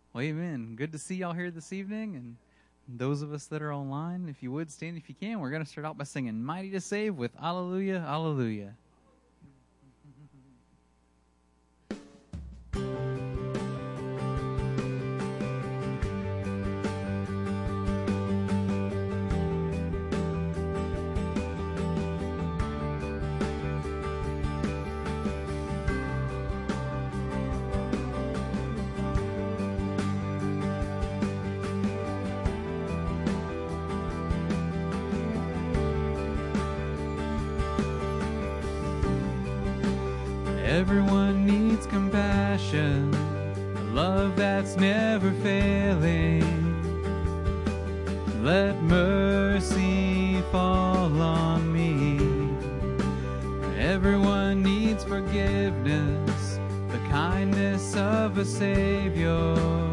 Well, amen. Good to see y'all here this evening, and those of us that are online, if you would stand if you can. We're going to start out by singing Mighty to Save with Alleluia, Alleluia. Everyone needs compassion, a love that's never failing. Let mercy fall on me. Everyone needs forgiveness, the kindness of a Savior,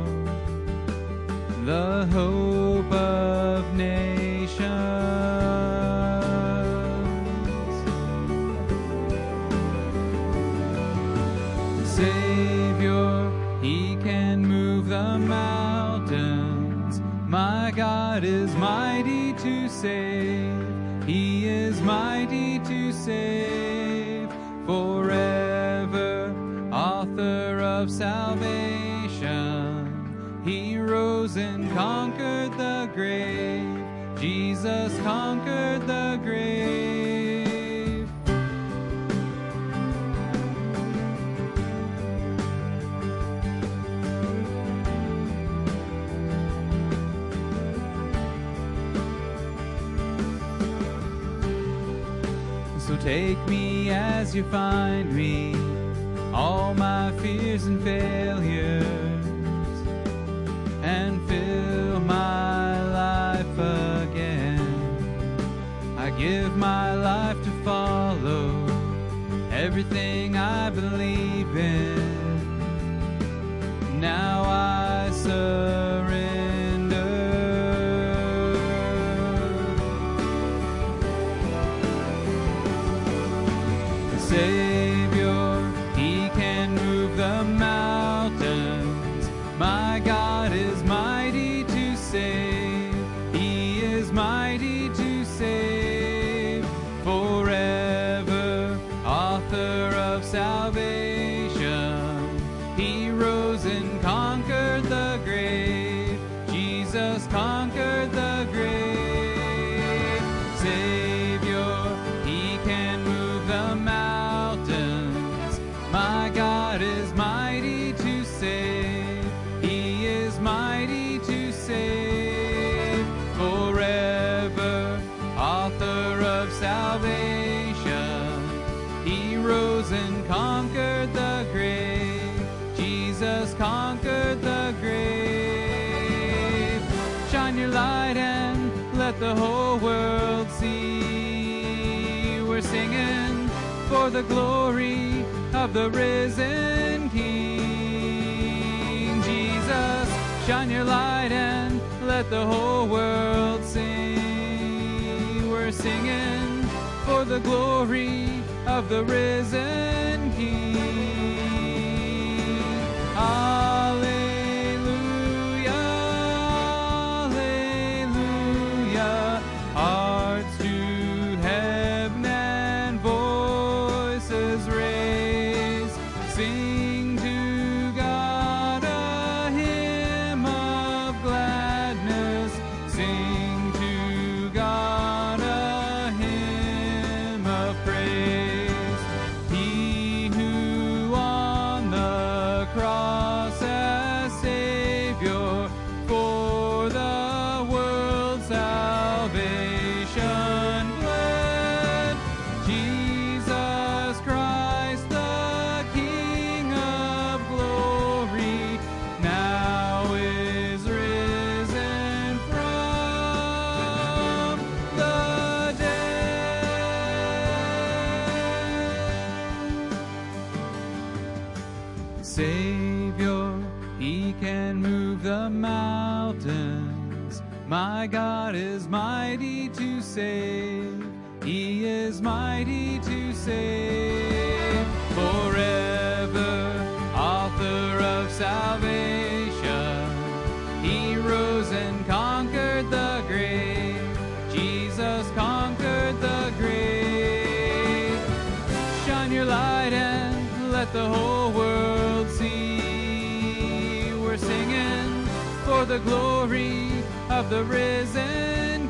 the hope of nations. Savior, He can move the mountains. My God is mighty to save. He is mighty to save. Forever, author of salvation. He rose and conquered the grave. Jesus conquered the grave. So take me as you find me, all my fears and failures, and fill my life again. I give my life to follow everything I believe in. Now I surrender. Savior, He can move the mountains. My God is mighty to save. He is mighty to save. Forever, author of salvation. He rose and conquered the grave. Jesus conquered the grave. Savior, He can move the mountains. My God is mighty to save. He is mighty to save. Forever, author of salvation. He rose and conquered the grave. Jesus conquered the grave. Shine your light and let the whole world see. We're singing for the glory of the risen King. Jesus, shine your light and let the whole world sing. We're singing for the glory of the risen King. Alleluia, alleluia. Hearts to heaven and voices raise. Sing to God a hymn of gladness. Sing to God a hymn of praise. He who on the cross as Savior for the world's salvation bled. Jesus Christ, the King of glory, now is risen from the dead. Savior, He can move the mountains. My God is mighty to save. He is mighty to save. Forever, author of salvation. let the whole world see. We're singing for the glory of the risen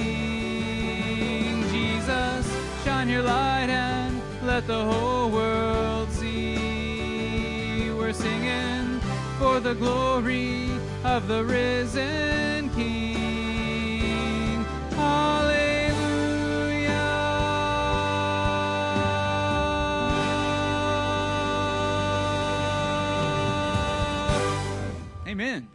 King. Jesus, shine your light and let the whole world see. We're singing for the glory of the risen King. Hallelujah. Amen.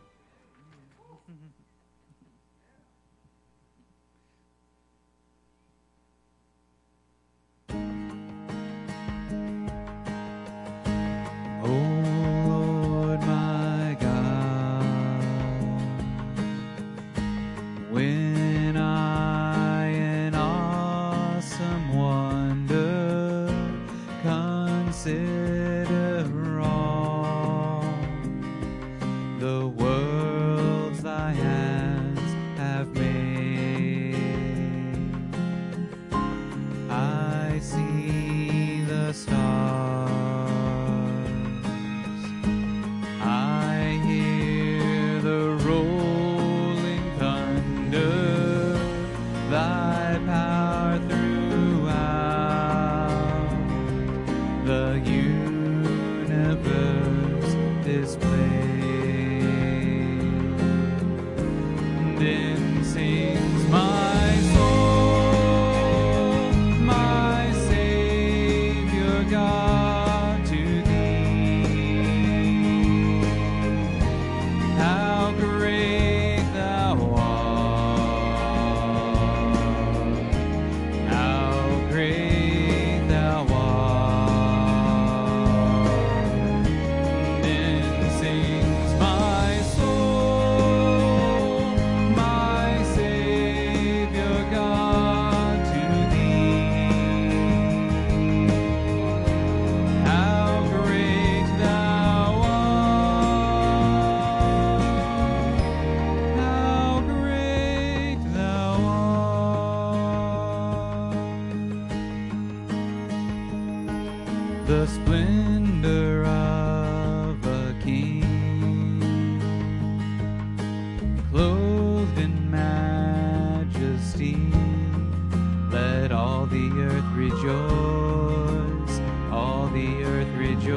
The splendor of a king, clothed in majesty, let all the earth rejoice, all the earth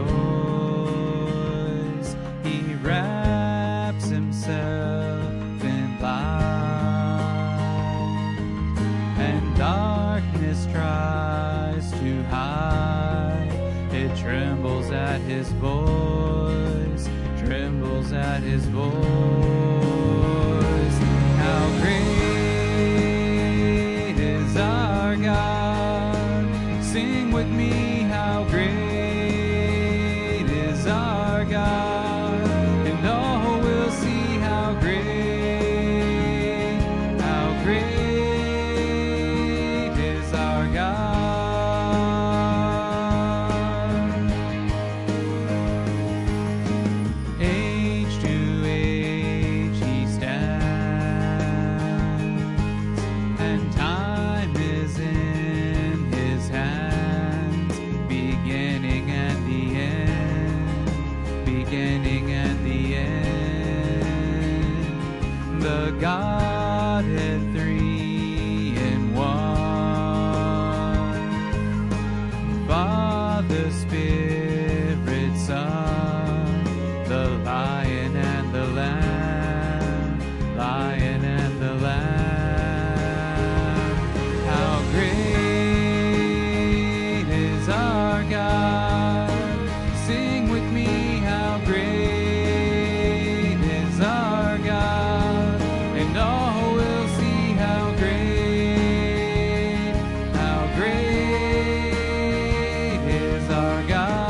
rejoice. He wraps himself in light, and darkness tries to hide. It trembles at his voice, trembles at his voice. How great is our God? Sing with me, how great is our God? And all will see how great is our God. Godhead three in one, Father, Spirit, Son, the Lion and the Lamb, Lion and the Lamb. How great is our God? Sing with me, how great is our God? And all will see how great is our God.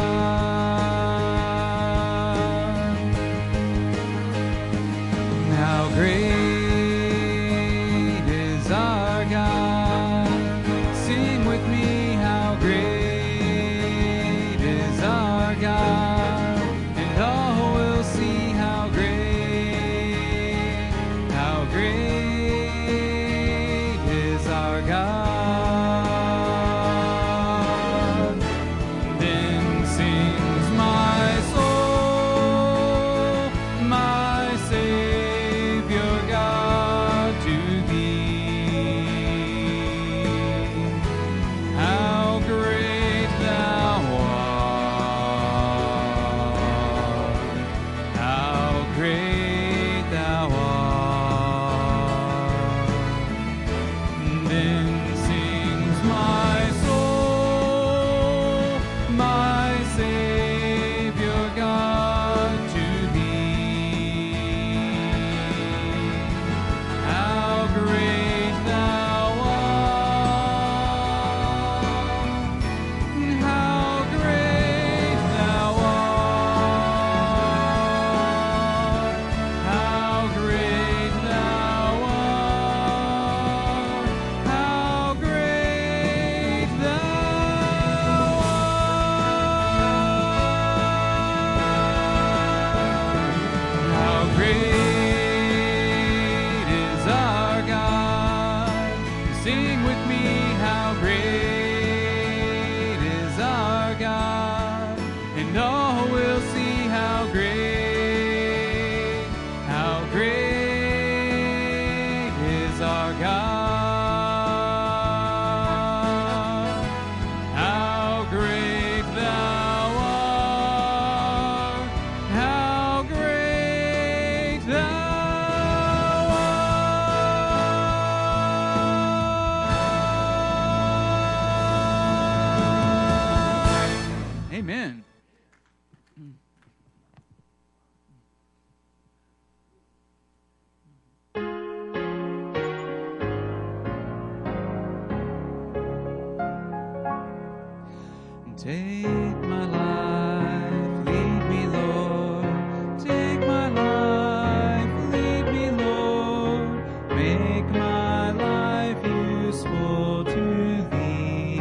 Take my life, lead me, Lord. Take my life, lead me, Lord. Make my life useful to Thee.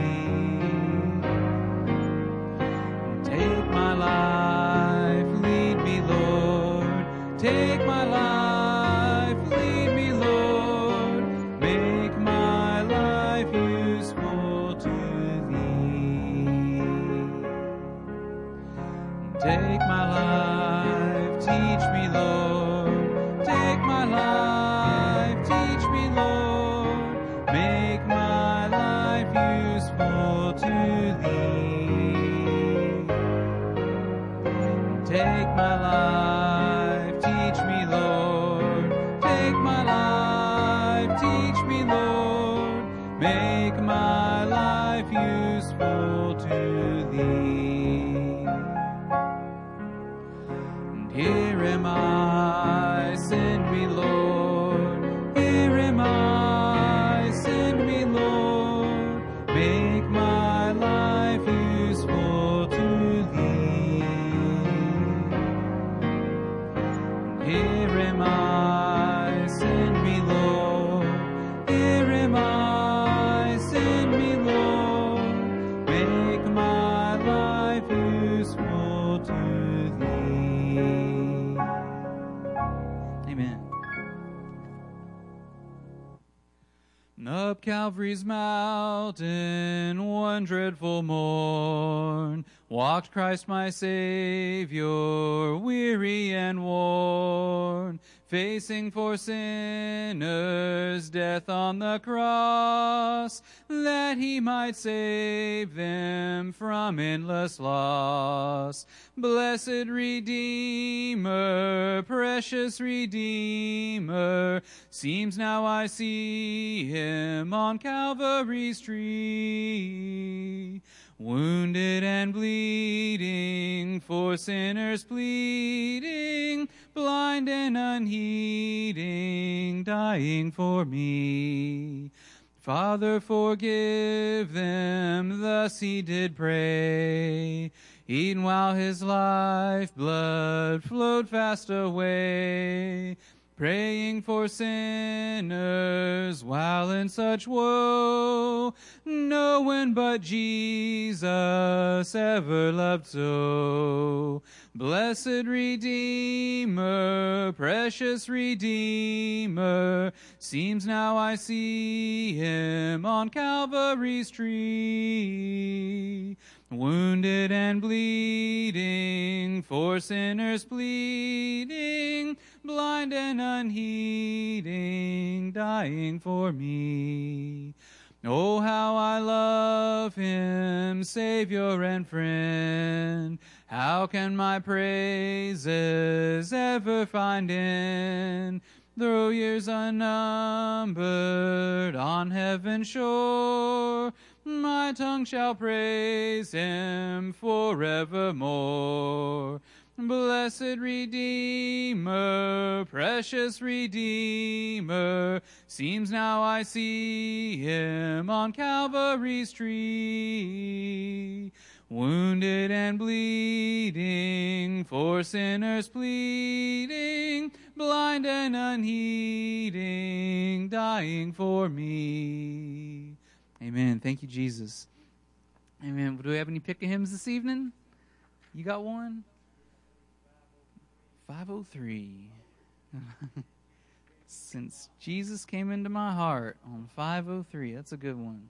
Take my life, lead me, Lord. Take my life, lead me, Lord. Make my life useful to Take my life, teach me, Lord. Take my life, teach me, Lord. Make my life useful to Thee. Take my life, teach me, Lord. Take my life, teach me, Lord. Make my life useful to Thee. Here am I, send me, Lord. Here am I, send me, Lord. Make my life useful to Thee. Here am I, send me, Lord. Here am I, send me, Lord. Make my life useful to Thee. Amen. Up Calvary's mountain, one dreadful morn, walked Christ my Savior, weary and worn, facing for sinners death on the cross, that He might save them from endless loss. Blessed Redeemer, precious Redeemer, seems now I see Him on Calvary's tree. Wounded and bleeding, for sinners pleading, blind and unheeding, dying for me. Father, forgive them, thus He did pray, e'en while His life blood flowed fast away. Praying for sinners while in such woe, no one but Jesus ever loved so. Blessed Redeemer, precious Redeemer, seems now I see Him on Calvary's tree. Wounded and bleeding, for sinners pleading, blind and unheeding, dying for me. Oh, how I love Him, Savior and friend. How can my praises ever find end? Though years unnumbered on heaven's shore, my tongue shall praise Him forevermore. Blessed Redeemer, precious Redeemer, seems now I see Him on Calvary's tree. Wounded and bleeding, for sinners pleading, blind and unheeding, dying for me. Amen. Thank you, Jesus. Amen. Do we have any pick of hymns this evening? You got one? 503. Since Jesus came into my heart on 503. That's a good one.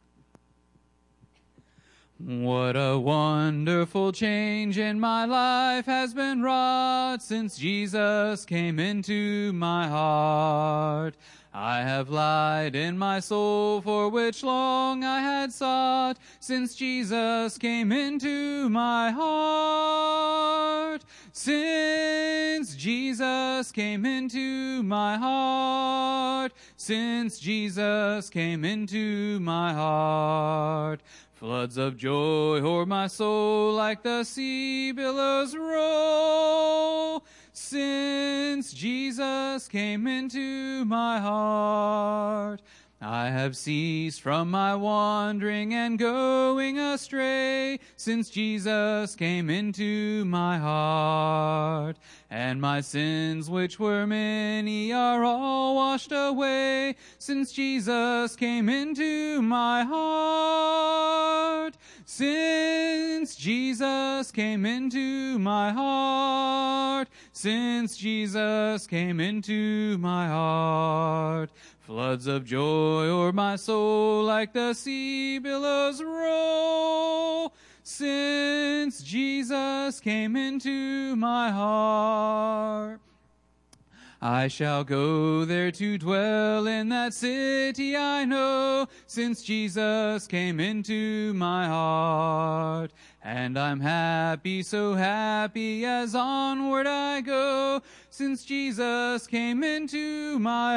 What a wonderful change in my life has been wrought since Jesus came into my heart. I have light in my soul for which long I had sought, since Jesus came into my heart. Since Jesus came into my heart, since Jesus came into my heart. Floods of joy o'er my soul like the sea billows roll. Since Jesus came into my heart, I have ceased from my wandering and going astray, since Jesus came into my heart. And my sins, which were many, are all washed away, since Jesus came into my heart. Since Jesus came into my heart, since Jesus came into my heart. Floods of joy o'er my soul like the sea billows roll, since Jesus came into my heart. I shall go there to dwell in that city I know, since Jesus came into my heart. And I'm happy, so happy as onward I go, since Jesus came into my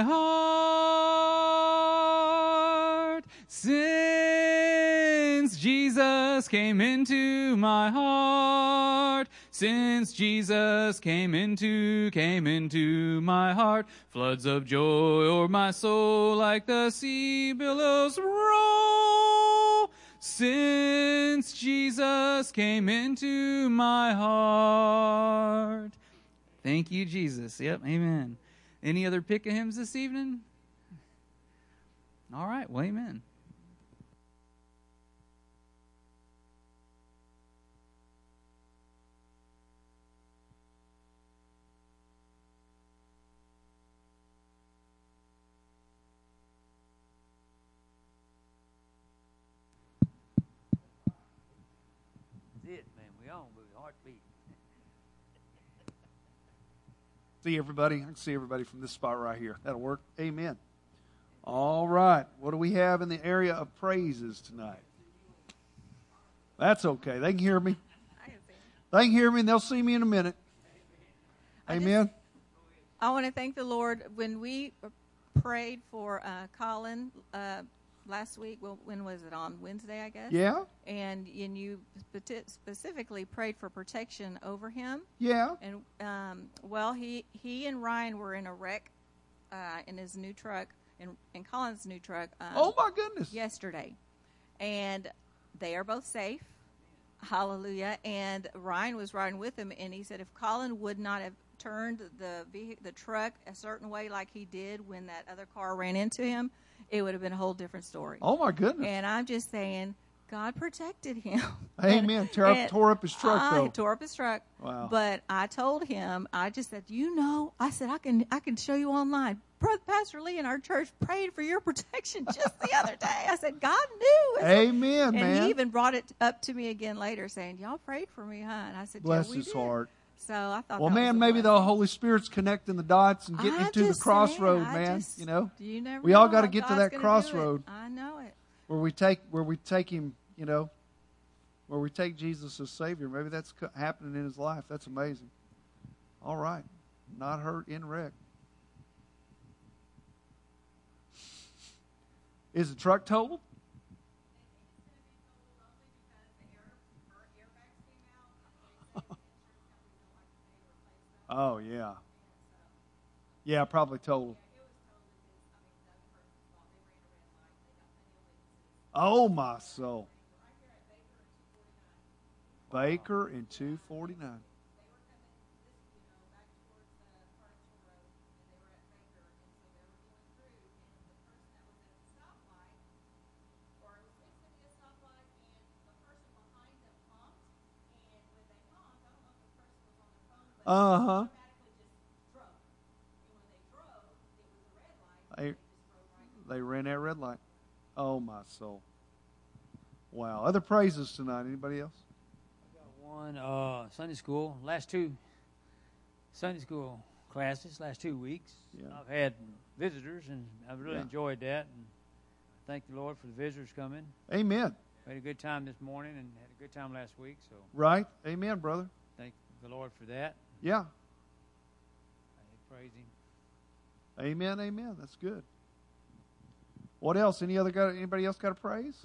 heart. Since Jesus came into my heart. Since Jesus came into my heart. Floods of joy o'er my soul like the sea billows roll. Since Jesus came into my heart. Thank you, Jesus. Yep, amen. Any other pick of hymns this evening? All right, well, amen. It, man. We on with heartbeat. See everybody? I can see everybody from this spot right here. That'll work. Amen. All right. What do we have in the area of praises tonight? That's okay. They can hear me. I can see. They can hear me, and they'll see me in a minute. Amen. I want to thank the Lord. When we prayed for Colin last week, well, when was it? On Wednesday, I guess? Yeah? And you specifically prayed for protection over him. Yeah. And, well, he and Ryan were in a wreck in his new truck, in Colin's new truck. Oh, my goodness. Yesterday. And they are both safe. Hallelujah. And Ryan was riding with him, and he said if Colin would not have turned the truck a certain way like he did when that other car ran into him, it would have been a whole different story. Oh, my goodness. And I'm just saying, God protected him. Amen. Tore up his truck, though. I tore up his truck. Wow. But I told him, I just said, I said, I can show you online. Pastor Lee in our church prayed for your protection just the other day. I said, God knew. Amen, man. And he even brought it up to me again later saying, y'all prayed for me, huh? And I said, Bless yeah, we his did. heart. So I thought, well, that man, was maybe the blessing. Holy Spirit's connecting the dots and getting into the crossroad, man. You know, we all got to get to that crossroad. I know it. Where we take him, you know, where we take Jesus as Savior. Maybe that's happening in his life. That's amazing. All right, not hurt in wreck. Is the truck totaled? Oh, yeah. Yeah, probably totaled. Oh, my soul. Baker and 249. Uh-huh. They ran that red light. Oh, my soul. Wow. Other praises tonight. Anybody else? I got one Sunday school. Last two Sunday school classes, last 2 weeks. Yeah. I've had visitors, and I've really Yeah. enjoyed that. And thank the Lord for the visitors coming. Amen. We had a good time this morning and had a good time last week. So Right. Amen, brother. thank the Lord for that. Yeah. I praise Him. Amen. Amen. That's good. What else? Anybody else got a praise?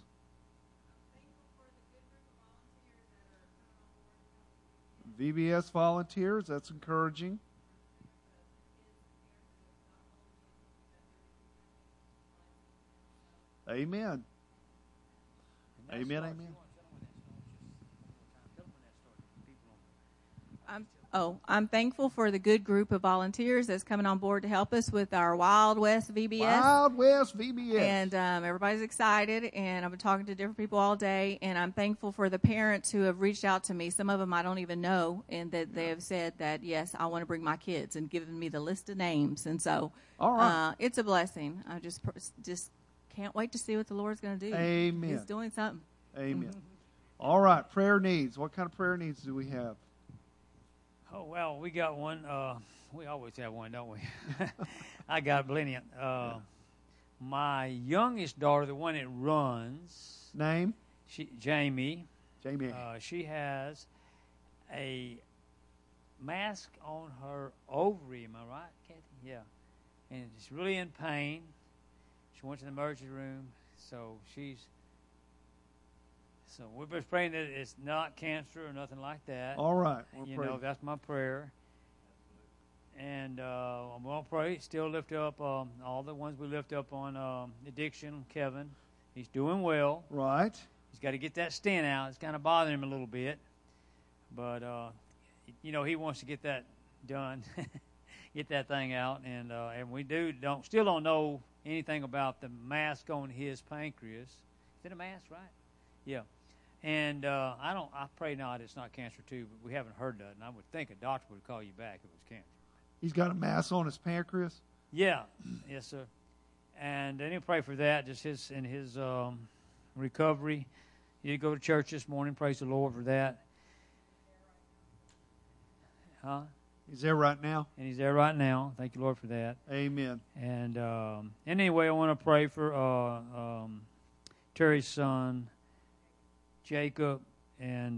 VBS volunteers. That's encouraging. Amen. Amen, amen. I'm thankful for the good group of volunteers that's coming on board to help us with our Wild West VBS. Wild West VBS. And everybody's excited, and I've been talking to different people all day, and I'm thankful for the parents who have reached out to me. Some of them I don't even know, and that they have said that, yes, I want to bring my kids, and given me the list of names. And so all right. It's a blessing. I just can't wait to see what the Lord's going to do. Amen. He's doing something. Amen. All right, prayer needs. What kind of prayer needs do we have? Oh, well, we got one. We always have one, don't we? I got plenty. My youngest daughter, the one that runs. Name? Jamie. Jamie. She has a mask on her ovary. Am I right, Kathy? Yeah. And she's really in pain. She went to the emergency room. So we're just praying that it's not cancer or nothing like that. All right. You know, that's my prayer. And I'm going to pray. Still lift up all the ones we lift up on addiction. Kevin, he's doing well. Right. He's got to get that stent out. It's kind of bothering him a little bit. But, you know, he wants to get that done, get that thing out. And we still don't know anything about the mask on his pancreas. Is it a mask, right? Yeah. And I pray not it's not cancer too, but we haven't heard that. And I would think a doctor would call you back if it was cancer. He's got a mass on his pancreas? Yeah. Yes, sir. And then pray for that, just his recovery. You go to church this morning, praise the Lord for that. Huh? He's there right now? And he's there right now. Thank you, Lord, for that. Amen. And anyway, I want to pray for Terry's son, Jacob, and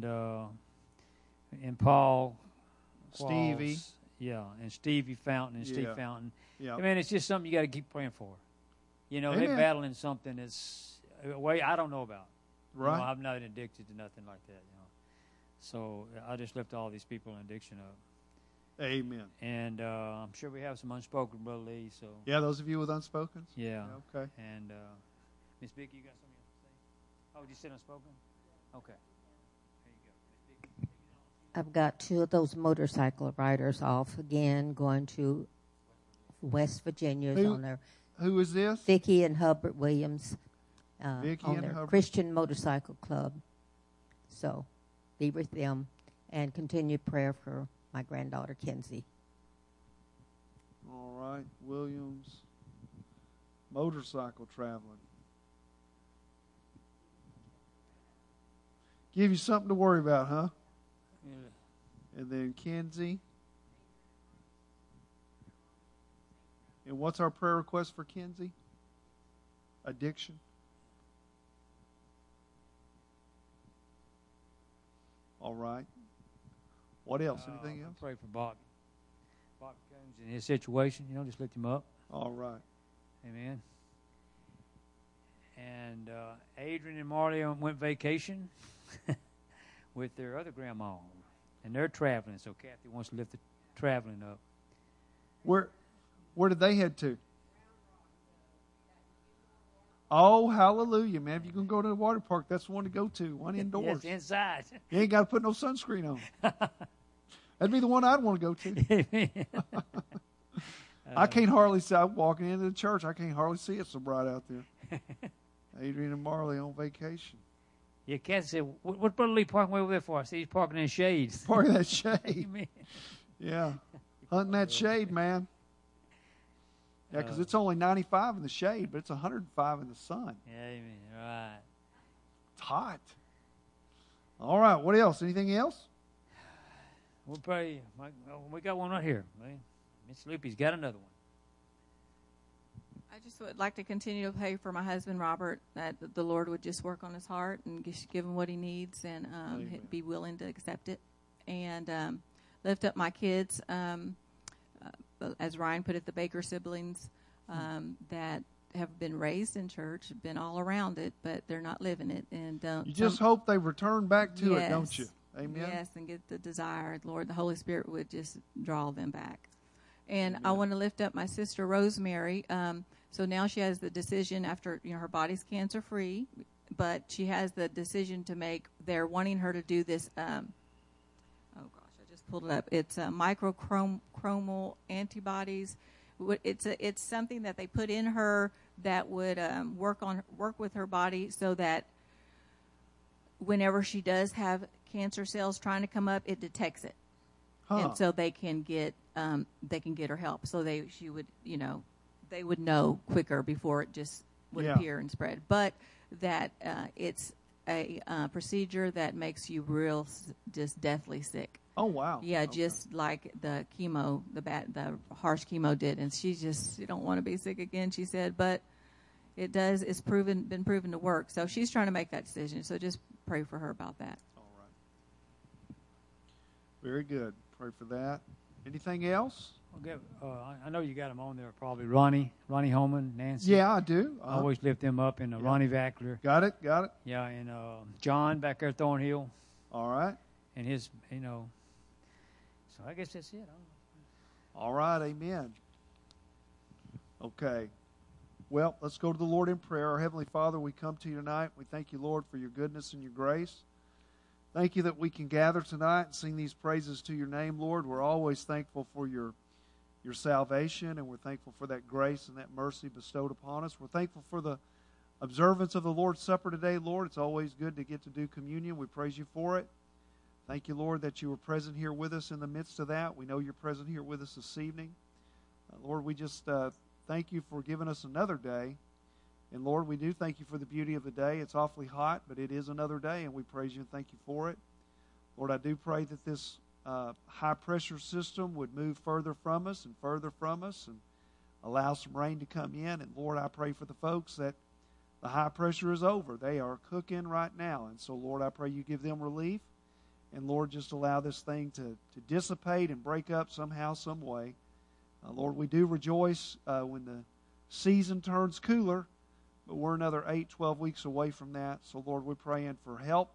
Paul, Stevie, Qualls, and Stevie Fountain and Steve Fountain. Yeah. I mean, it's just something you got to keep praying for. You know, Amen. they're battling something that's a way I don't know about. Right. You know, I'm not addicted to nothing like that. You know, so I just lift all these people in addiction up. Amen. And I'm sure we have some unspoken, Brother Lee. So yeah, those of you with unspokens. Yeah. Okay. And Miss Vicki, you got something else to say? Oh, did you say unspoken? Okay. There you go. Miss Vicki. I've got two of those motorcycle riders off again, going to West Virginia on their. Who is this? Vicki and Hubbard Williams. Vicki on and their Hubbard. Christian Motorcycle Club. So, be with them and continue prayer for my granddaughter Kenzie. All right, Williams. Motorcycle traveling. Give you something to worry about, huh? Yeah. And then Kenzie. And what's our prayer request for Kenzie? Addiction. All right. What else? Anything else? Pray for Bobby. Bobby Combs in his situation, you know, just lift him up. All right. Amen. And Adrian and Marley went vacation with their other grandma, and they're traveling. So Kathy wants to lift the traveling up. Where did they head to? Oh, hallelujah, man. If you're going to go to the water park, that's the one to go to. One indoors. Yes, inside. You ain't got to put no sunscreen on. That'd be the one I'd want to go to. I can't hardly see. I'm walking into the church. I can't hardly see it so bright out there. Adrian and Marley on vacation. Yeah, Kathy said, what's Brother Lee parking way over there for? I see he's parking in shade. Parking that shade. Amen. Yeah. Hunting that shade, man. Yeah, because it's only 95 in the shade, but it's 105 in the sun. Amen. Right. It's hot. All right. What else? Anything else? We'll pray. We got one right here. Miss Loopy's got another one. I just would like to continue to pray for my husband, Robert, that the Lord would just work on his heart and just give him what he needs and be willing to accept it. And lift up my kids, as Ryan put it, the Baker siblings that have been raised in church, been all around it, but they're not living it. And you just hope they return back to it, don't you? Amen. Yes, and get the desire. Lord, the Holy Spirit would just draw them back. And I want to lift up my sister Rosemary. So now she has the decision after, her body's cancer free, but she has the decision to make. They're wanting her to do this. Oh gosh, I just pulled it up. It's microchromal antibodies. It's something that they put in her that would work with her body so that whenever she does have cancer cells trying to come up, it detects it, and so they can get her help. So they would know quicker before it just would appear and spread. But that it's a procedure that makes you just deathly sick. Oh wow! Yeah, okay. Just like the chemo, the harsh chemo did, and she don't want to be sick again. She said, but it does. It's been proven to work. So she's trying to make that decision. So just pray for her about that. All right. Very good. Pray for that. Anything else? I know you got them on there. Probably Ronnie Holman, Nancy. Yeah, I do. I always lift them up in the Ronnie Vackler. Got it. Yeah, and John back there at Thornhill. All right. And his, so I guess that's it. All right, amen. Okay. Well, let's go to the Lord in prayer. Our Heavenly Father, we come to you tonight. We thank you, Lord, for your goodness and your grace. Thank you that we can gather tonight and sing these praises to your name, Lord. We're always thankful for your salvation, and we're thankful for that grace and that mercy bestowed upon us. We're thankful for the observance of the Lord's Supper today, Lord. It's always good to get to do communion. We praise you for it. Thank you, Lord, that you were present here with us in the midst of that. We know you're present here with us this evening. Lord, we just thank you for giving us another day. And, Lord, we do thank you for the beauty of the day. It's awfully hot, but it is another day, and we praise you and thank you for it. Lord, I do pray that this high-pressure system would move further from us and allow some rain to come in. And, Lord, I pray for the folks that the high pressure is over. They are cooking right now. And so, Lord, I pray you give them relief. And, Lord, just allow this thing to dissipate and break up somehow, some way. Lord, we do rejoice when the season turns cooler, but we're another 8-12 weeks away from that. So, Lord, we're praying for help.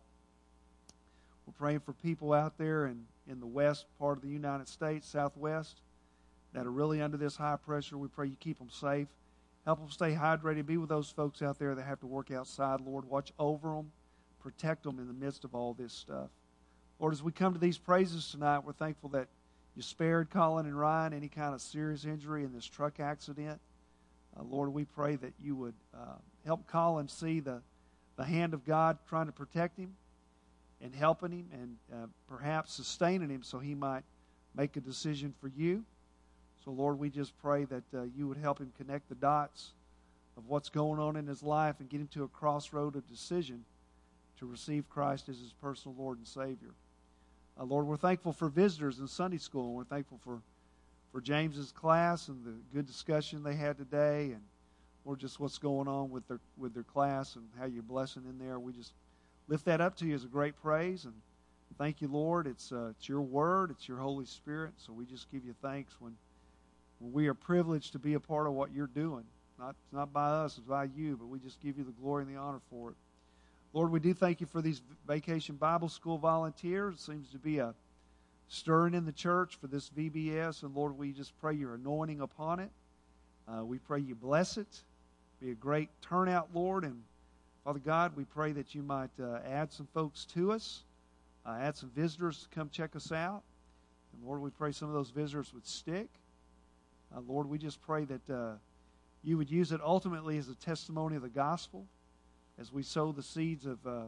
We're praying for people out there in the west part of the United States, southwest, that are really under this high pressure. We pray you keep them safe. Help them stay hydrated. Be with those folks out there that have to work outside. Lord, watch over them. Protect them in the midst of all this stuff. Lord, as we come to these praises tonight, we're thankful that you spared Colin and Ryan any kind of serious injury in this truck accident. Lord, we pray that you would help Colin see the hand of God trying to protect him and helping him and perhaps sustaining him so he might make a decision for you. So, Lord, we just pray that you would help him connect the dots of what's going on in his life and get him to a crossroad of decision to receive Christ as his personal Lord and Savior. Lord, we're thankful for visitors in Sunday school, and we're thankful for James's class and the good discussion they had today, and Lord, just what's going on with their class and how you're blessing in there. We just lift that up to you as a great praise, and thank you, Lord. It's your word, it's your Holy Spirit, so we just give you thanks when we are privileged to be a part of what you're doing. It's not by us, it's by you, but we just give you the glory and the honor for it. Lord, we do thank you for these Vacation Bible School volunteers. It seems to be a stirring in the church for this VBS, and Lord, we just pray your anointing upon it. We pray you bless it. Be a great turnout, Lord, and Father God, we pray that you might add some folks to us, add some visitors to come check us out. And Lord, we pray some of those visitors would stick. Lord, we just pray that you would use it ultimately as a testimony of the gospel as we sow the seeds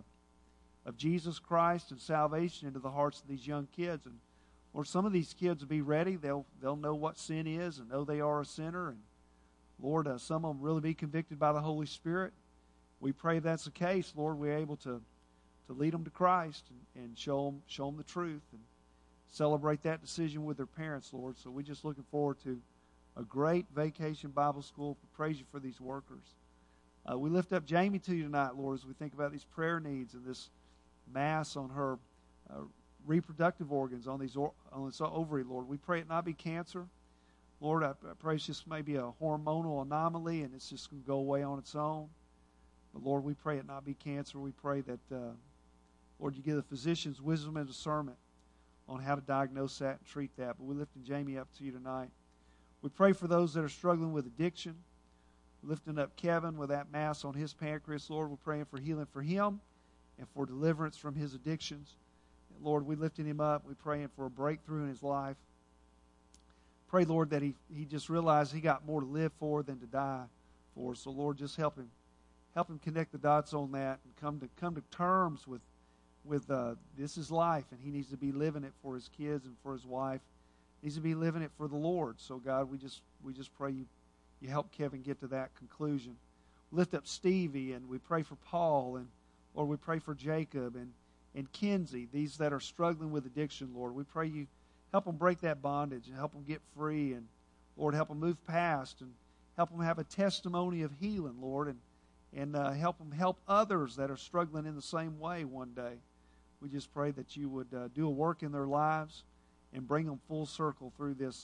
of Jesus Christ and salvation into the hearts of these young kids. And Lord, some of these kids will be ready. They'll know what sin is and know they are a sinner. And Lord, some of them really be convicted by the Holy Spirit. We pray that's the case. Lord, we're able to lead them to Christ and show them the truth and celebrate that decision with their parents, Lord. So we're just looking forward to a great Vacation Bible School. We praise you for these workers. We lift up Jamie to you tonight, Lord, as we think about these prayer needs and this mass on her reproductive organs, on this ovary, Lord. We pray it not be cancer. Lord, I pray it's just maybe a hormonal anomaly and it's just going to go away on its own. But Lord, we pray it not be cancer. We pray that, Lord, you give the physicians wisdom and discernment on how to diagnose that and treat that. But we're lifting Jamie up to you tonight. We pray for those that are struggling with addiction. Lifting up Kevin with that mass on his pancreas, Lord, we're praying for healing for him and for deliverance from his addictions. And Lord, we lifting him up. We're praying for a breakthrough in his life. Pray, Lord, that he just realized he got more to live for than to die for. So, Lord, just help him connect the dots on that and come to terms with this is life, and he needs to be living it for his kids and for his wife. He needs to be living it for the Lord. So, God, we just pray you help Kevin get to that conclusion. Lift up Stevie, and we pray for Paul, and Lord, we pray for Jacob and Kenzie, these that are struggling with addiction, Lord. We pray you help them break that bondage and help them get free, and Lord, help them move past and help them have a testimony of healing, Lord, and help them help others that are struggling in the same way one day. We just pray that you would do a work in their lives and bring them full circle through this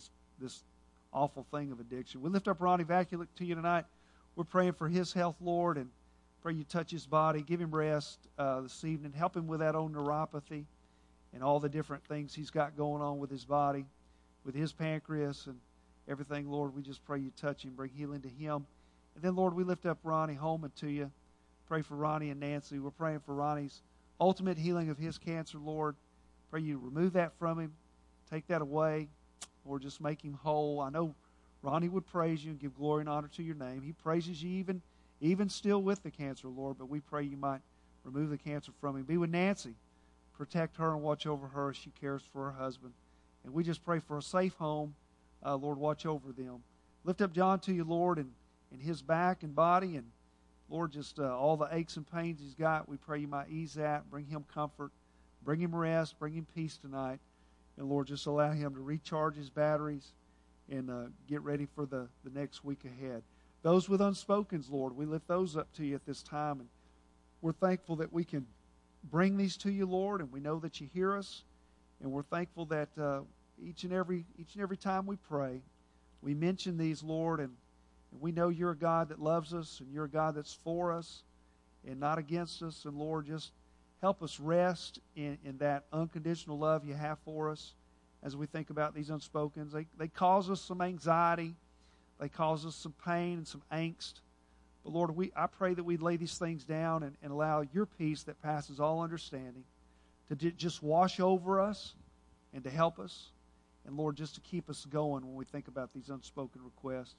awful thing of addiction. We lift up Ronnie Vakulik to you tonight. We're praying for his health, Lord, and pray you touch his body, give him rest this evening, help him with that old neuropathy and all the different things he's got going on with his body, with his pancreas and everything. Lord, we just pray you touch him, bring healing to him. And then, Lord, we lift up Ronnie Holman to you. Pray for Ronnie and Nancy. We're praying for Ronnie's ultimate healing of his cancer, Lord. Pray you remove that from him, take that away, or just make him whole. I know Ronnie would praise you and give glory and honor to your name. He praises you even still with the cancer, Lord, but we pray you might remove the cancer from him. Be with Nancy. Protect her and watch over her as she cares for her husband. And we just pray for a safe home. Lord, watch over them. Lift up John to you, Lord, and his back and body, and Lord, just all the aches and pains he's got. We pray you might ease that, bring him comfort, bring him rest, bring him peace tonight. And Lord, just allow him to recharge his batteries and get ready for the next week ahead. Those with unspokens, Lord, we lift those up to you at this time. And we're thankful that we can bring these to you, Lord, and we know that you hear us. And we're thankful that each and every time we pray, we mention these, Lord, and we know you're a God that loves us, and you're a God that's for us and not against us. And Lord, just help us rest in that unconditional love you have for us as we think about these unspokens. They cause us some anxiety. They cause us some pain and some angst. But Lord, I pray that we'd lay these things down and allow your peace that passes all understanding to just wash over us and to help us. And Lord, just to keep us going when we think about these unspoken requests.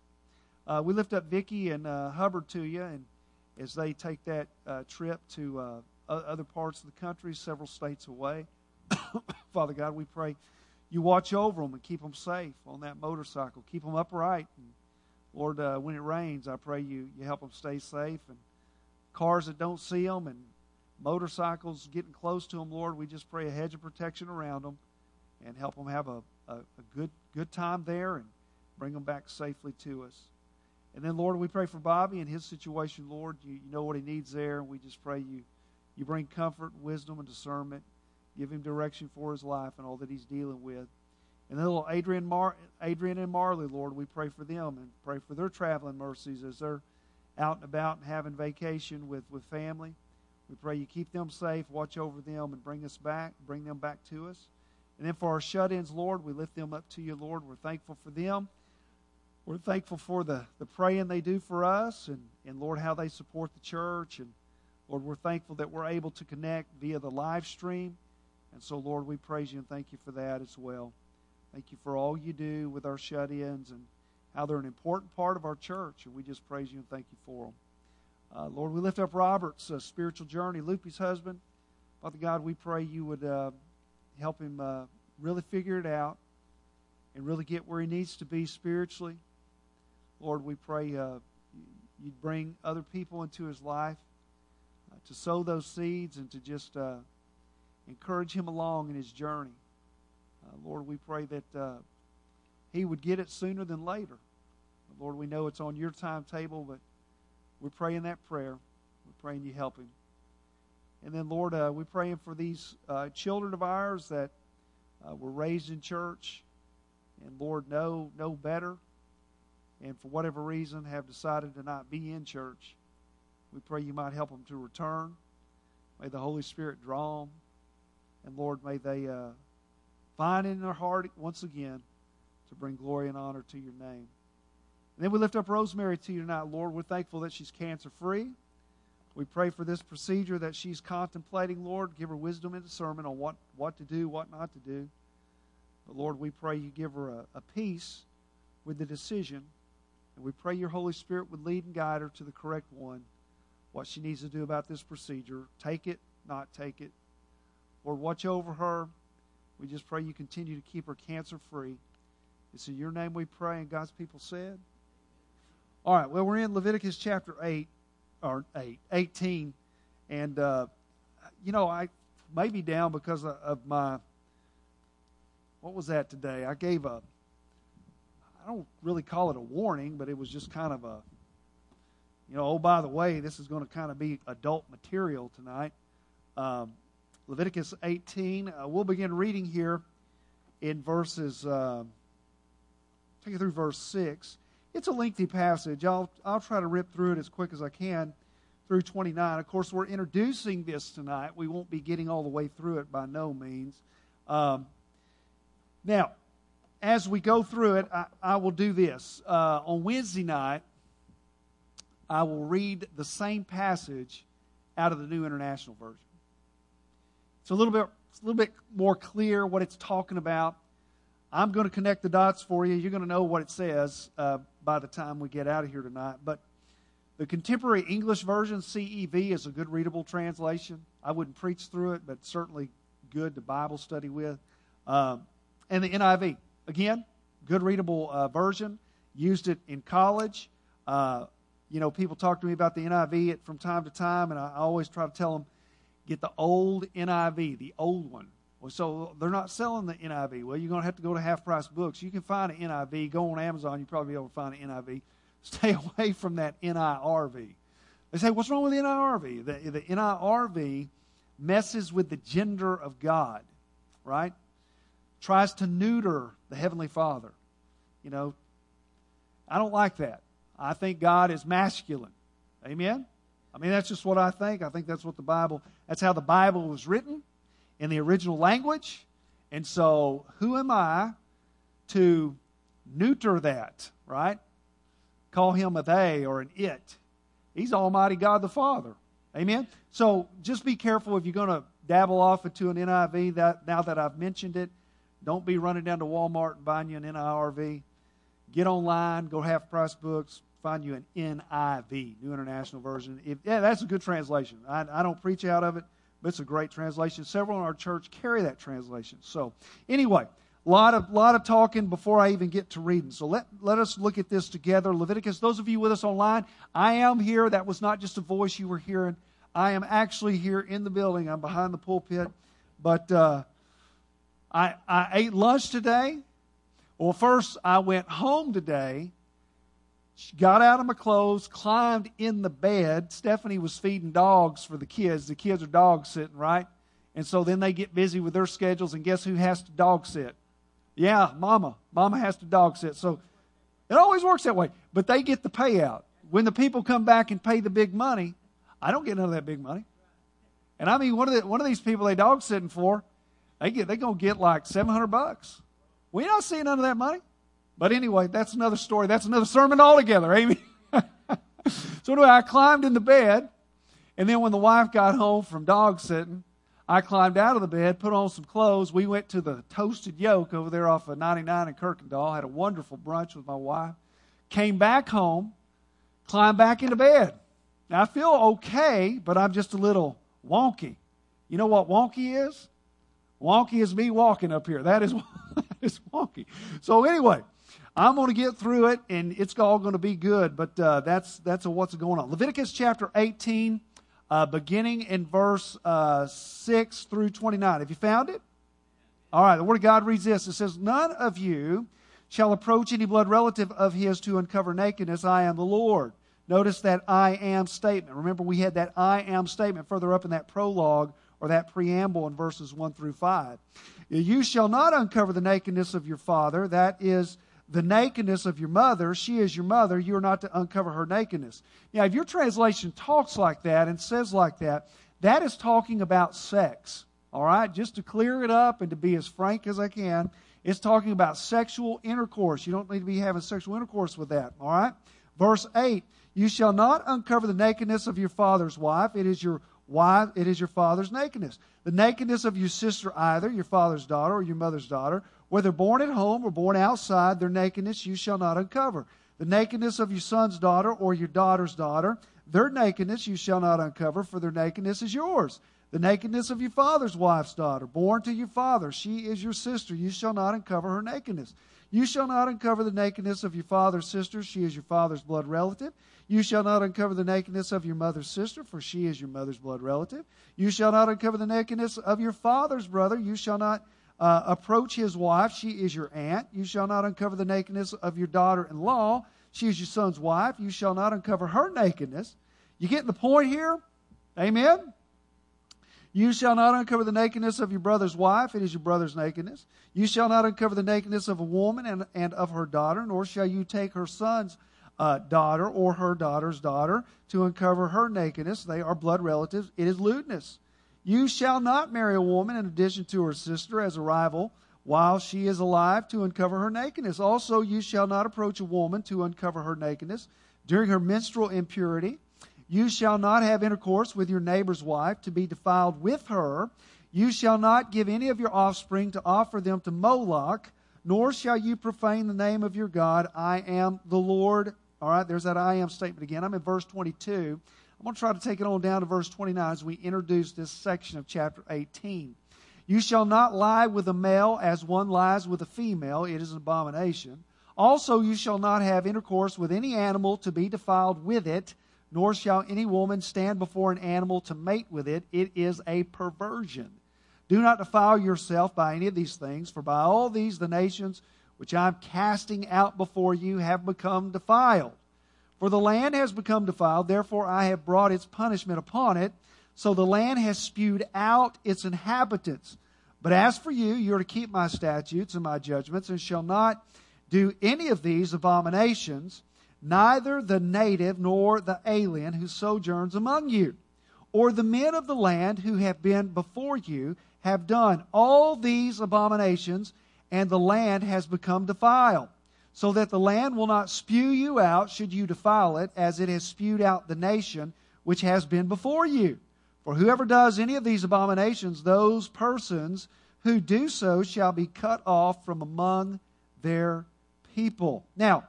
We lift up Vicki and Hubbard to you, and as they take that trip to other parts of the country, several states away. Father God, we pray you watch over them and keep them safe on that motorcycle. Keep them upright. And Lord, when it rains, I pray you help them stay safe. And cars that don't see them and motorcycles getting close to them, Lord, we just pray a hedge of protection around them and help them have a good time there and bring them back safely to us. And then, Lord, we pray for Bobby and his situation, Lord. You know what he needs there, and we just pray you bring comfort, wisdom, and discernment. Give him direction for his life and all that he's dealing with. And then little Adrian and Marley, Lord, we pray for them and pray for their traveling mercies as they're out and about and having vacation with family. We pray you keep them safe, watch over them, and bring them back to us. And then for our shut-ins, Lord, we lift them up to you, Lord. We're thankful for them. We're thankful for the praying they do for us and, Lord, how they support the church. And, Lord, we're thankful that we're able to connect via the live stream. And so, Lord, we praise you and thank you for that as well. Thank you for all you do with our shut-ins and how they're an important part of our church. And we just praise you and thank you for them. Lord, we lift up Robert's spiritual journey, Loopy's husband. Father God, we pray you would help him really figure it out and really get where he needs to be spiritually. Lord, we pray you'd bring other people into his life to sow those seeds and to just encourage him along in his journey. Lord, we pray that he would get it sooner than later. Lord, we know it's on your timetable, but we're praying that prayer. We're praying you help him. And then, Lord, we're praying for these children of ours that were raised in church and, Lord, know better and for whatever reason have decided to not be in church. We pray you might help them to return. May the Holy Spirit draw them. And, Lord, may they find in their heart once again to bring glory and honor to your name. And then we lift up Rosemary to you tonight, Lord. We're thankful that she's cancer-free. We pray for this procedure that she's contemplating, Lord. Give her wisdom and discernment on what to do, what not to do. But, Lord, we pray you give her a peace with the decision. And we pray your Holy Spirit would lead and guide her to the correct one, what she needs to do about this procedure. Take it, not take it. Lord, watch over her. We just pray you continue to keep her cancer-free. It's in your name we pray, and God's people said. All right, well, we're in Leviticus chapter 18. And, I may be down because of my, what was that today? I gave I don't really call it a warning, but it was just kind of a, oh, by the way, this is going to kind of be adult material tonight. Leviticus 18, we'll begin reading here in verses, take it through verse 6. It's a lengthy passage. I'll try to rip through it as quick as I can through 29. Of course, we're introducing this tonight. We won't be getting all the way through it by no means. Now, as we go through it, I will do this. On Wednesday night, I will read the same passage out of the New International Version. It's a little bit more clear what it's talking about. I'm going to connect the dots for you. You're going to know what it says by the time we get out of here tonight. But the Contemporary English Version, CEV, is a good readable translation. I wouldn't preach through it, but certainly good to Bible study with. And the NIV, again, good readable version. Used it in college. People talk to me about the NIV from time to time, and I always try to tell them, get the old NIV, the old one. Well, so they're not selling the NIV. Well, you're going to have to go to Half Price Books. You can find an NIV. Go on Amazon. You'll probably be able to find an NIV. Stay away from that NIRV. They say, what's wrong with the NIRV? The NIRV messes with the gender of God, right? Tries to neuter the Heavenly Father. I don't like that. I think God is masculine. Amen? I mean, that's just what I think. I think that's what that's how the Bible was written in the original language. And so, who am I to neuter that, right? Call him a they or an it. He's Almighty God the Father. Amen? So, just be careful if you're going to dabble off into an NIV. Now that I've mentioned it, don't be running down to Walmart and buying you an NIRV. Get online, go to Half Price Books, find you an NIV, New International Version. That's a good translation. I don't preach out of it, but it's a great translation. Several in our church carry that translation. So anyway, a lot of talking before I even get to reading. So let us look at this together. Leviticus, those of you with us online, I am here. That was not just a voice you were hearing. I am actually here in the building. I'm behind the pulpit. But I ate lunch today. Well, first I went home today, got out of my clothes, climbed in the bed. Stephanie was feeding dogs for the kids. The kids are dog sitting, right? And so then they get busy with their schedules, and guess who has to dog sit? Yeah, Mama. Mama has to dog sit. So it always works that way. But they get the payout. When the people come back and pay the big money, I don't get none of that big money. And I mean, one of these people they dog sitting for, they're going to get like $700. We're not seeing none of that money. But anyway, that's another story. That's another sermon altogether, Amy. So anyway, I climbed in the bed, and then when the wife got home from dog sitting, I climbed out of the bed, put on some clothes. We went to the Toasted Yolk over there off of 99 in Kirkendall, had a wonderful brunch with my wife, came back home, climbed back into bed. Now, I feel okay, but I'm just a little wonky. You know what wonky is? Wonky is me walking up here. That is wonky. So anyway, I'm going to get through it, and it's all going to be good. But that's what's going on. Leviticus chapter 18, beginning in verse 6 through 29. Have you found it? All right. The Word of God reads this. It says, "None of you shall approach any blood relative of his to uncover nakedness. I am the Lord." Notice that I am statement. Remember, we had that I am statement further up in that prologue or that preamble in verses 1 through 5. "You shall not uncover the nakedness of your father, that is the nakedness of your mother. She is your mother. You are not to uncover her nakedness." Now, if your translation talks like that and says like that, that is talking about sex. All right, just to clear it up and to be as frank as I can, it's talking about sexual intercourse. You don't need to be having sexual intercourse with that. All right? Verse 8, you shall not uncover the nakedness of your father's wife. It is your wife, it is your father's nakedness. The nakedness of your sister either, your father's daughter or your mother's daughter, whether born at home or born outside, their nakedness you shall not uncover. The nakedness of your son's daughter or your daughter's daughter, their nakedness you shall not uncover, for their nakedness is yours. The nakedness of your father's wife's daughter, born to your father, she is your sister. You shall not uncover her nakedness. You shall not uncover the nakedness of your father's sister. She is your father's blood relative. You shall not uncover the nakedness of your mother's sister, for she is your mother's blood relative. You shall not uncover the nakedness of your father's brother. You shall not approach his wife. She is your aunt. You shall not uncover the nakedness of your daughter-in-law. She is your son's wife. You shall not uncover her nakedness. You getting the point here? Amen? You shall not uncover the nakedness of your brother's wife. It is your brother's nakedness. You shall not uncover the nakedness of a woman and of her daughter, nor shall you take her son's daughter or her daughter's daughter to uncover her nakedness. They are blood relatives. It is lewdness. You shall not marry a woman in addition to her sister as a rival while she is alive to uncover her nakedness. Also, you shall not approach a woman to uncover her nakedness during her menstrual impurity. You shall not have intercourse with your neighbor's wife to be defiled with her. You shall not give any of your offspring to offer them to Moloch, nor shall you profane the name of your God. I am the Lord. All right, there's that I am statement again. I'm in verse 22. I'm going to try to take it on down to verse 29 as we introduce this section of chapter 18. You shall not lie with a male as one lies with a female. It is an abomination. Also, you shall not have intercourse with any animal to be defiled with it, nor shall any woman stand before an animal to mate with it. It is a perversion. Do not defile yourself by any of these things, for by all these the nations which I am casting out before you have become defiled. For the land has become defiled, therefore I have brought its punishment upon it. So the land has spewed out its inhabitants. But as for you, you are to keep my statutes and my judgments, and shall not do any of these abominations, neither the native nor the alien who sojourns among you, or the men of the land who have been before you have done all these abominations, and the land has become defiled, so that the land will not spew you out should you defile it, as it has spewed out the nation which has been before you. For whoever does any of these abominations, those persons who do so shall be cut off from among their people. Now,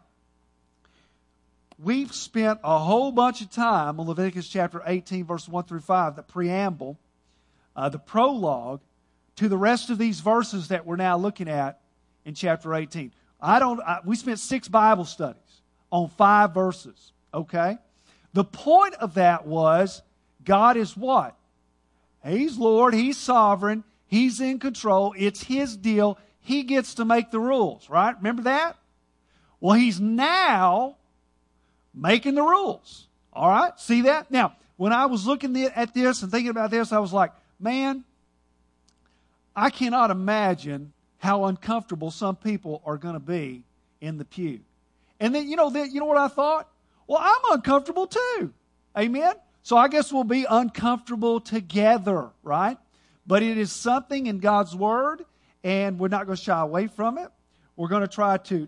we've spent a whole bunch of time on Leviticus chapter 18, verse 1 through 5, the preamble, the prologue to the rest of these verses that we're now looking at in chapter 18. We spent 6 Bible studies on 5 verses, okay? The point of that was God is what? He's Lord, He's sovereign, He's in control, it's His deal, He gets to make the rules, right? Remember that? Well, He's now making the rules. All right? See that? Now, when I was looking at this and thinking about this, I was like, man, I cannot imagine how uncomfortable some people are going to be in the pew. And then, you know what I thought? Well, I'm uncomfortable too. Amen? So I guess we'll be uncomfortable together, right? But it is something in God's Word, and we're not going to shy away from it. We're going to try to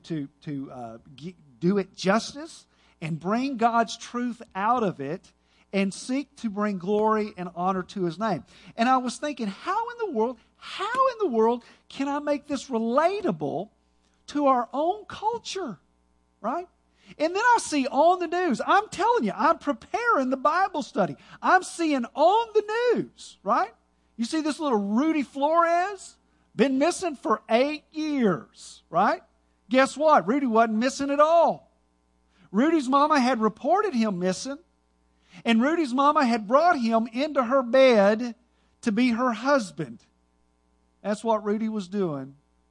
do it justice and bring God's truth out of it and seek to bring glory and honor to His name. And I was thinking, how in the world can I make this relatable to our own culture, right? And then I see on the news, I'm telling you, I'm preparing the Bible study. I'm seeing on the news, right? You see this little Rudy Flores? Been missing for 8 years, right? Guess what? Rudy wasn't missing at all. Rudy's mama had reported him missing, and Rudy's mama had brought him into her bed to be her husband. That's what Rudy was doing.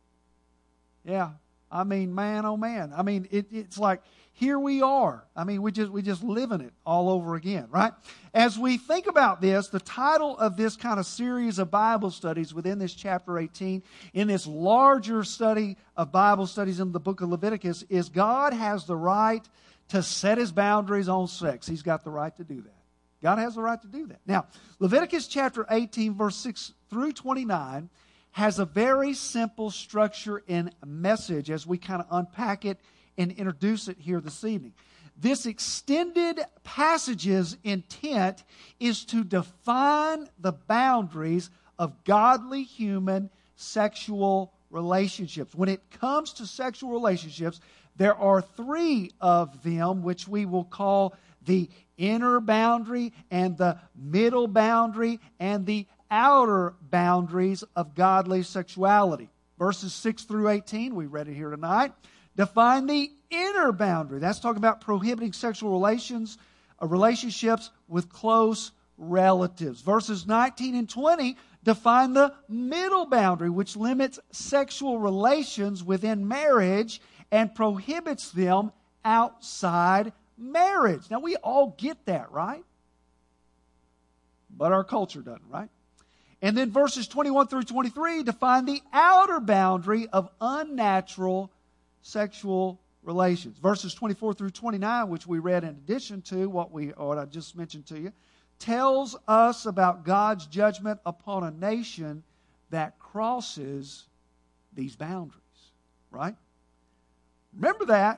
Yeah. I mean, man, oh man. I mean, it's like, here we are. I mean, we just living it all over again, right? As we think about this, the title of this kind of series of Bible studies within this chapter 18, in this larger study of Bible studies in the book of Leviticus, is God has the right to set His boundaries on sex. He's got the right to do that. God has the right to do that. Now, Leviticus chapter 18, verse 6 through 29 has a very simple structure and message as we kind of unpack it and introduce it here this evening. This extended passage's intent is to define the boundaries of godly human sexual relationships. When it comes to sexual relationships, there are three of them, which we will call the inner boundary and the middle boundary and the outer boundaries of godly sexuality. Verses 6 through 18, we read it here tonight, define the inner boundary. That's talking about prohibiting sexual relationships with close relatives. Verses 19 and 20 define the middle boundary, which limits sexual relations within marriage and prohibits them outside marriage. Now, we all get that, right? But our culture doesn't, right? And then verses 21 through 23 define the outer boundary of unnatural sexual relations. Verses 24 through 29, which we read in addition to what I just mentioned to you, tells us about God's judgment upon a nation that crosses these boundaries, right? Remember that.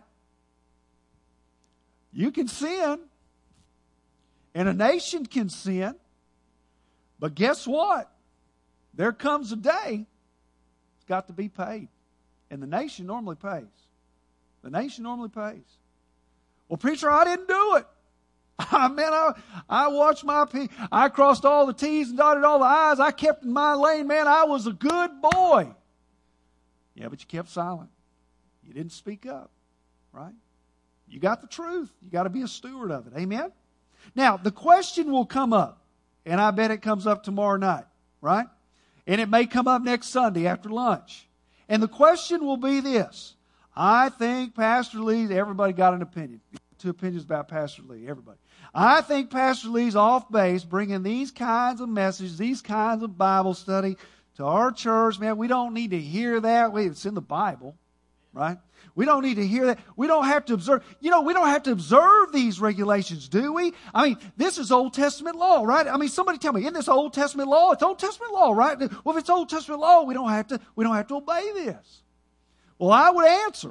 You can sin, and a nation can sin, but guess what? There comes a day it's got to be paid. And the nation normally pays. The nation normally pays. Well, preacher, I didn't do it. I watched I crossed all the T's and dotted all the I's. I kept in my lane, man. I was a good boy. Yeah, but you kept silent. You didn't speak up, right? You got the truth. You got to be a steward of it. Amen? Now, the question will come up, and I bet it comes up tomorrow night, right? And it may come up next Sunday after lunch. And the question will be this. I think Pastor Lee, everybody got an opinion. 2 opinions about Pastor Lee, everybody. I think Pastor Lee's off base bringing these kinds of messages, these kinds of Bible study to our church. Man, we don't need to hear that. It's in the Bible, right? We don't need to hear that. We don't have to observe. We don't have to observe these regulations, do we? I mean, this is Old Testament law, right? I mean, somebody tell me, isn't this Old Testament law? It's Old Testament law, right? Well, if it's Old Testament law, we don't have to obey this. Well, I would answer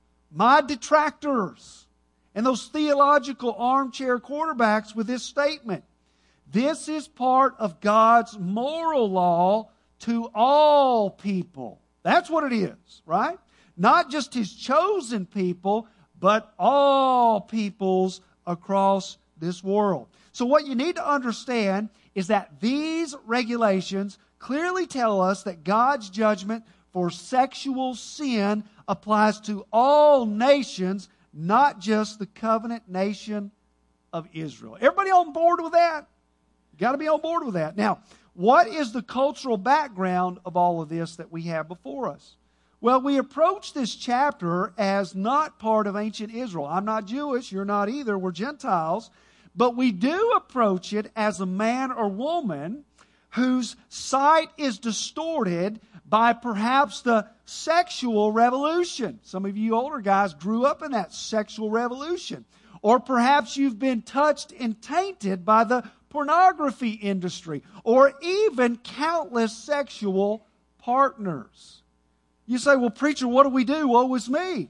my detractors and those theological armchair quarterbacks with this statement. This is part of God's moral law to all people. That's what it is, right? Not just His chosen people, but all peoples across this world. So what you need to understand is that these regulations clearly tell us that God's judgment for sexual sin applies to all nations, not just the covenant nation of Israel. Everybody on board with that? You got to be on board with that. Now, what is the cultural background of all of this that we have before us? Well, we approach this chapter as not part of ancient Israel. I'm not Jewish, you're not either, we're Gentiles. But we do approach it as a man or woman whose sight is distorted by perhaps the sexual revolution. Some of you older guys grew up in that sexual revolution. Or perhaps you've been touched and tainted by the pornography industry. Or even countless sexual partners. You say, well, preacher, what do we do? Woe is me.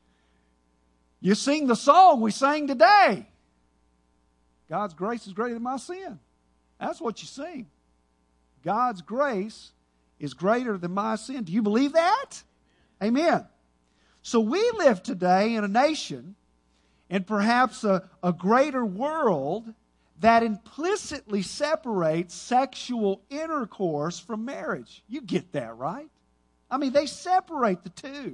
You sing the song we sang today. God's grace is greater than my sin. That's what you sing. God's grace is greater than my sin. Do you believe that? Amen. So we live today in a nation and perhaps a greater world that implicitly separates sexual intercourse from marriage. You get that, right? I mean, they separate the two.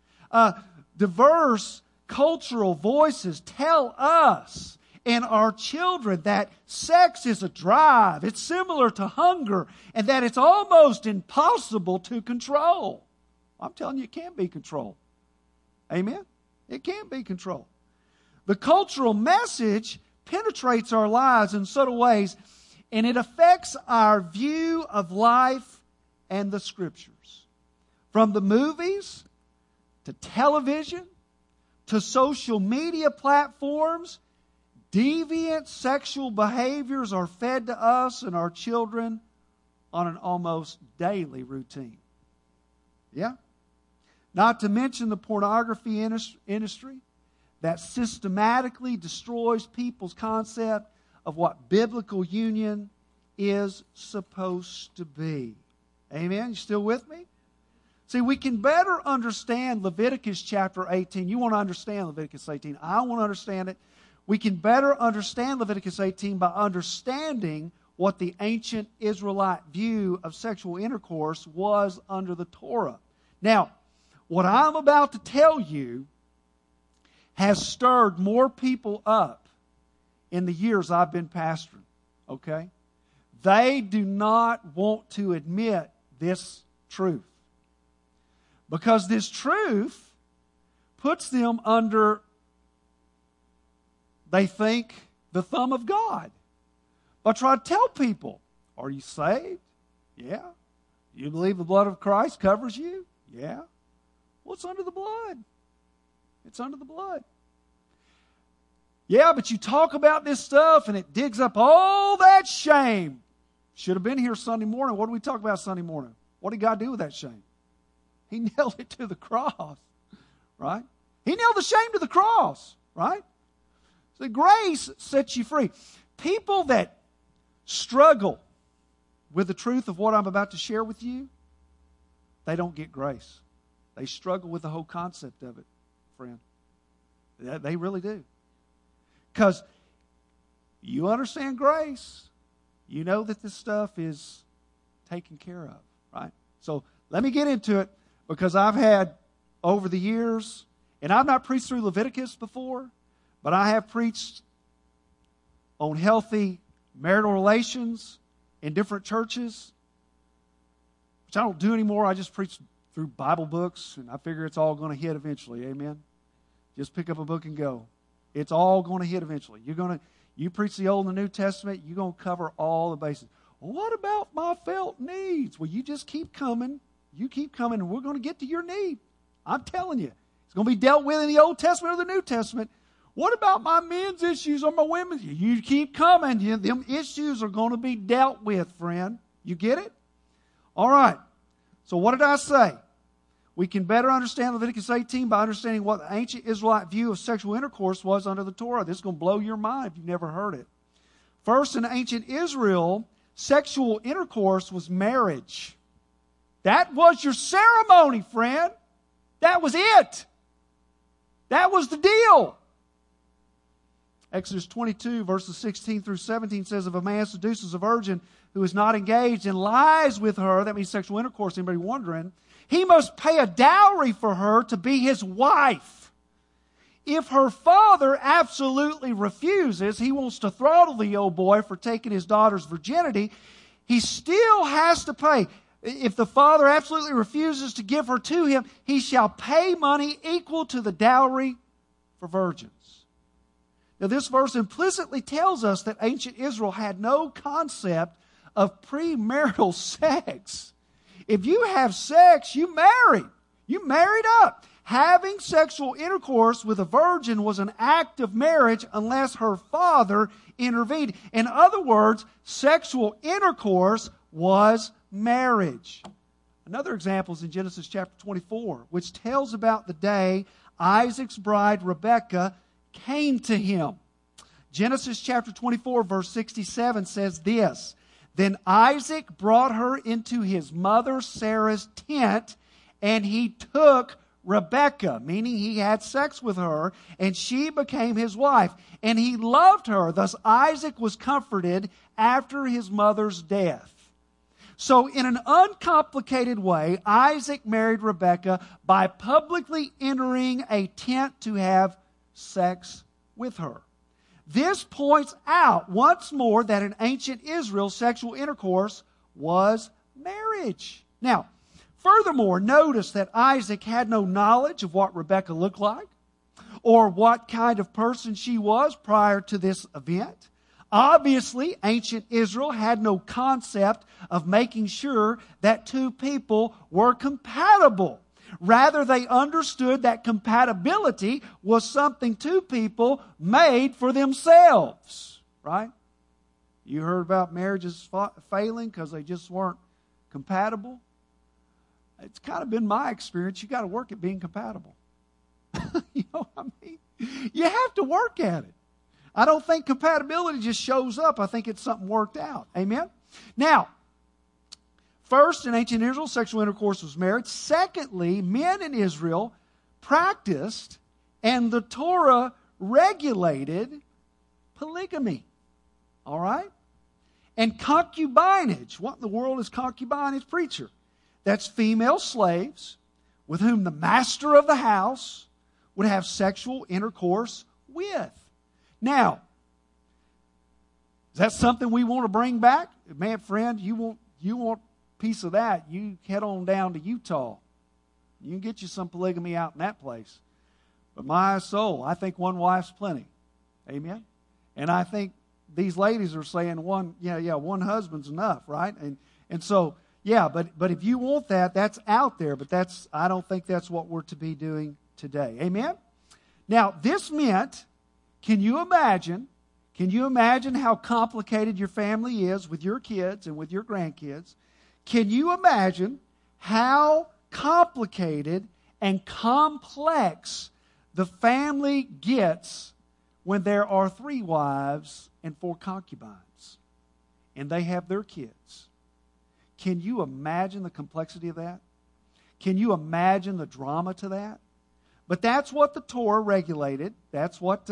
Diverse cultural voices tell us and our children that sex is a drive. It's similar to hunger, and that it's almost impossible to control. I'm telling you, it can be controlled. Amen? It can be controlled. The cultural message penetrates our lives in subtle ways, and it affects our view of life and the Scriptures. From the movies, to television, to social media platforms, deviant sexual behaviors are fed to us and our children on an almost daily routine. Yeah? Not to mention the pornography industry that systematically destroys people's concept of what biblical union is supposed to be. Amen? You still with me? See, we can better understand Leviticus chapter 18. You want to understand Leviticus 18. I want to understand it. We can better understand Leviticus 18 by understanding what the ancient Israelite view of sexual intercourse was under the Torah. Now, what I'm about to tell you has stirred more people up in the years I've been pastoring. Okay? They do not want to admit this truth. Because this truth puts them under, they think, the thumb of God. But try to tell people, are you saved? Yeah. You believe the blood of Christ covers you? Yeah. Well, it's under the blood. It's under the blood. Yeah, but you talk about this stuff and it digs up all that shame. Should have been here Sunday morning. What did we talk about Sunday morning? What did God do with that shame? He nailed it to the cross, right? He nailed the shame to the cross, right? So grace sets you free. People that struggle with the truth of what I'm about to share with you, they don't get grace. They struggle with the whole concept of it, friend. They really do. Because you understand grace. You know that this stuff is taken care of, right? So let me get into it, because I've had, over the years, and I've not preached through Leviticus before, but I have preached on healthy marital relations in different churches, which I don't do anymore. I just preach through Bible books, and I figure it's all going to hit eventually. Amen? Just pick up a book and go. It's all going to hit eventually. You preach the Old and the New Testament, you're going to cover all the bases. Well, what about my felt needs? Well, you just keep coming. You keep coming, and we're going to get to your need. I'm telling you. It's going to be dealt with in the Old Testament or the New Testament. What about my men's issues or my women's? You keep coming. Them issues are going to be dealt with, friend. You get it? All right. So what did I say? We can better understand Leviticus 18 by understanding what the ancient Israelite view of sexual intercourse was under the Torah. This is going to blow your mind if you've never heard it. First, in ancient Israel, sexual intercourse was marriage. That was your ceremony, friend. That was it. That was the deal. Exodus 22, verses 16 through 17 says, if a man seduces a virgin who is not engaged and lies with her, that means sexual intercourse, anybody wondering, he must pay a dowry for her to be his wife. If her father absolutely refuses, he wants to throttle the old boy for taking his daughter's virginity, he still has to pay. If the father absolutely refuses to give her to him, he shall pay money equal to the dowry for virgins. Now, this verse implicitly tells us that ancient Israel had no concept of premarital sex. If you have sex, you marry. You married up. Having sexual intercourse with a virgin was an act of marriage unless her father intervened. In other words, sexual intercourse was marriage. Another example is in Genesis chapter 24, which tells about the day Isaac's bride Rebekah came to him. Genesis chapter 24, verse 67 says this, then Isaac brought her into his mother Sarah's tent, and he took Rebekah, meaning he had sex with her, and she became his wife. And he loved her. Thus Isaac was comforted after his mother's death. So in an uncomplicated way, Isaac married Rebekah by publicly entering a tent to have sex with her. This points out once more that in ancient Israel, sexual intercourse was marriage. Now, furthermore, notice that Isaac had no knowledge of what Rebekah looked like or what kind of person she was prior to this event. Obviously, ancient Israel had no concept of making sure that two people were compatible. Rather, they understood that compatibility was something two people made for themselves. Right? You heard about marriages failing because they just weren't compatible? It's kind of been my experience. You got to work at being compatible. You know what I mean? You have to work at it. I don't think compatibility just shows up. I think it's something worked out. Amen? Now, first, in ancient Israel, sexual intercourse was marriage. Secondly, men in Israel practiced and the Torah regulated polygamy. All right? And concubinage. What in the world is concubinage, preacher? That's female slaves with whom the master of the house would have sexual intercourse with. Now, is that something we want to bring back? Man, friend, you want a piece of that, you head on down to Utah. You can get you some polygamy out in that place. But my soul, I think one wife's plenty. Amen? And I think these ladies are saying one husband's enough, right? And so, yeah, but if you want that, that's out there. But I don't think that's what we're to be doing today. Amen? Now, this meant, can you imagine how complicated your family is with your kids and with your grandkids? Can you imagine how complicated and complex the family gets when there are 3 wives and 4 concubines and they have their kids? Can you imagine the complexity of that? Can you imagine the drama to that? But that's what the Torah regulated. That's what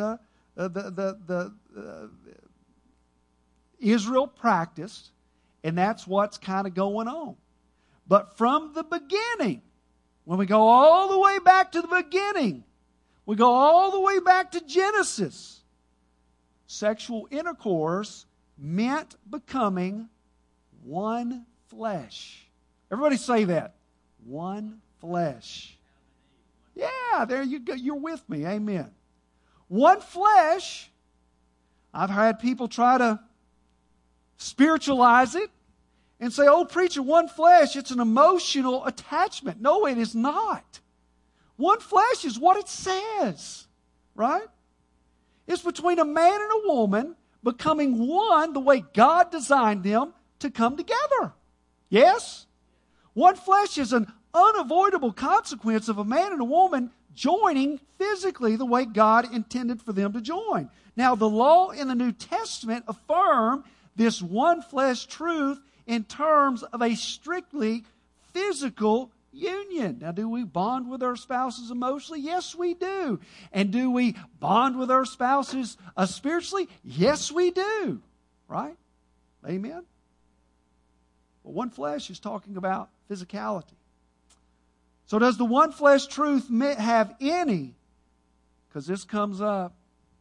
Israel practiced, and that's what's kind of going on. But from the beginning, when we go all the way back to the beginning, we go all the way back to Genesis, sexual intercourse meant becoming one flesh. Everybody say that. One flesh. Yeah, there you go. You're with me. Amen. One flesh. I've had people try to spiritualize it and say, oh, preacher, one flesh, it's an emotional attachment. No, it is not. One flesh is what it says, right? It's between a man and a woman becoming one the way God designed them to come together. Yes? One flesh is an unavoidable consequence of a man and a woman joining physically the way God intended for them to join. Now, the law in the New Testament affirm this one flesh truth in terms of a strictly physical union. Now, do we bond with our spouses emotionally? Yes, we do. And do we bond with our spouses spiritually? Yes, we do. Right? Amen? But one flesh is talking about physicality. So does the one flesh truth have any, because this comes up,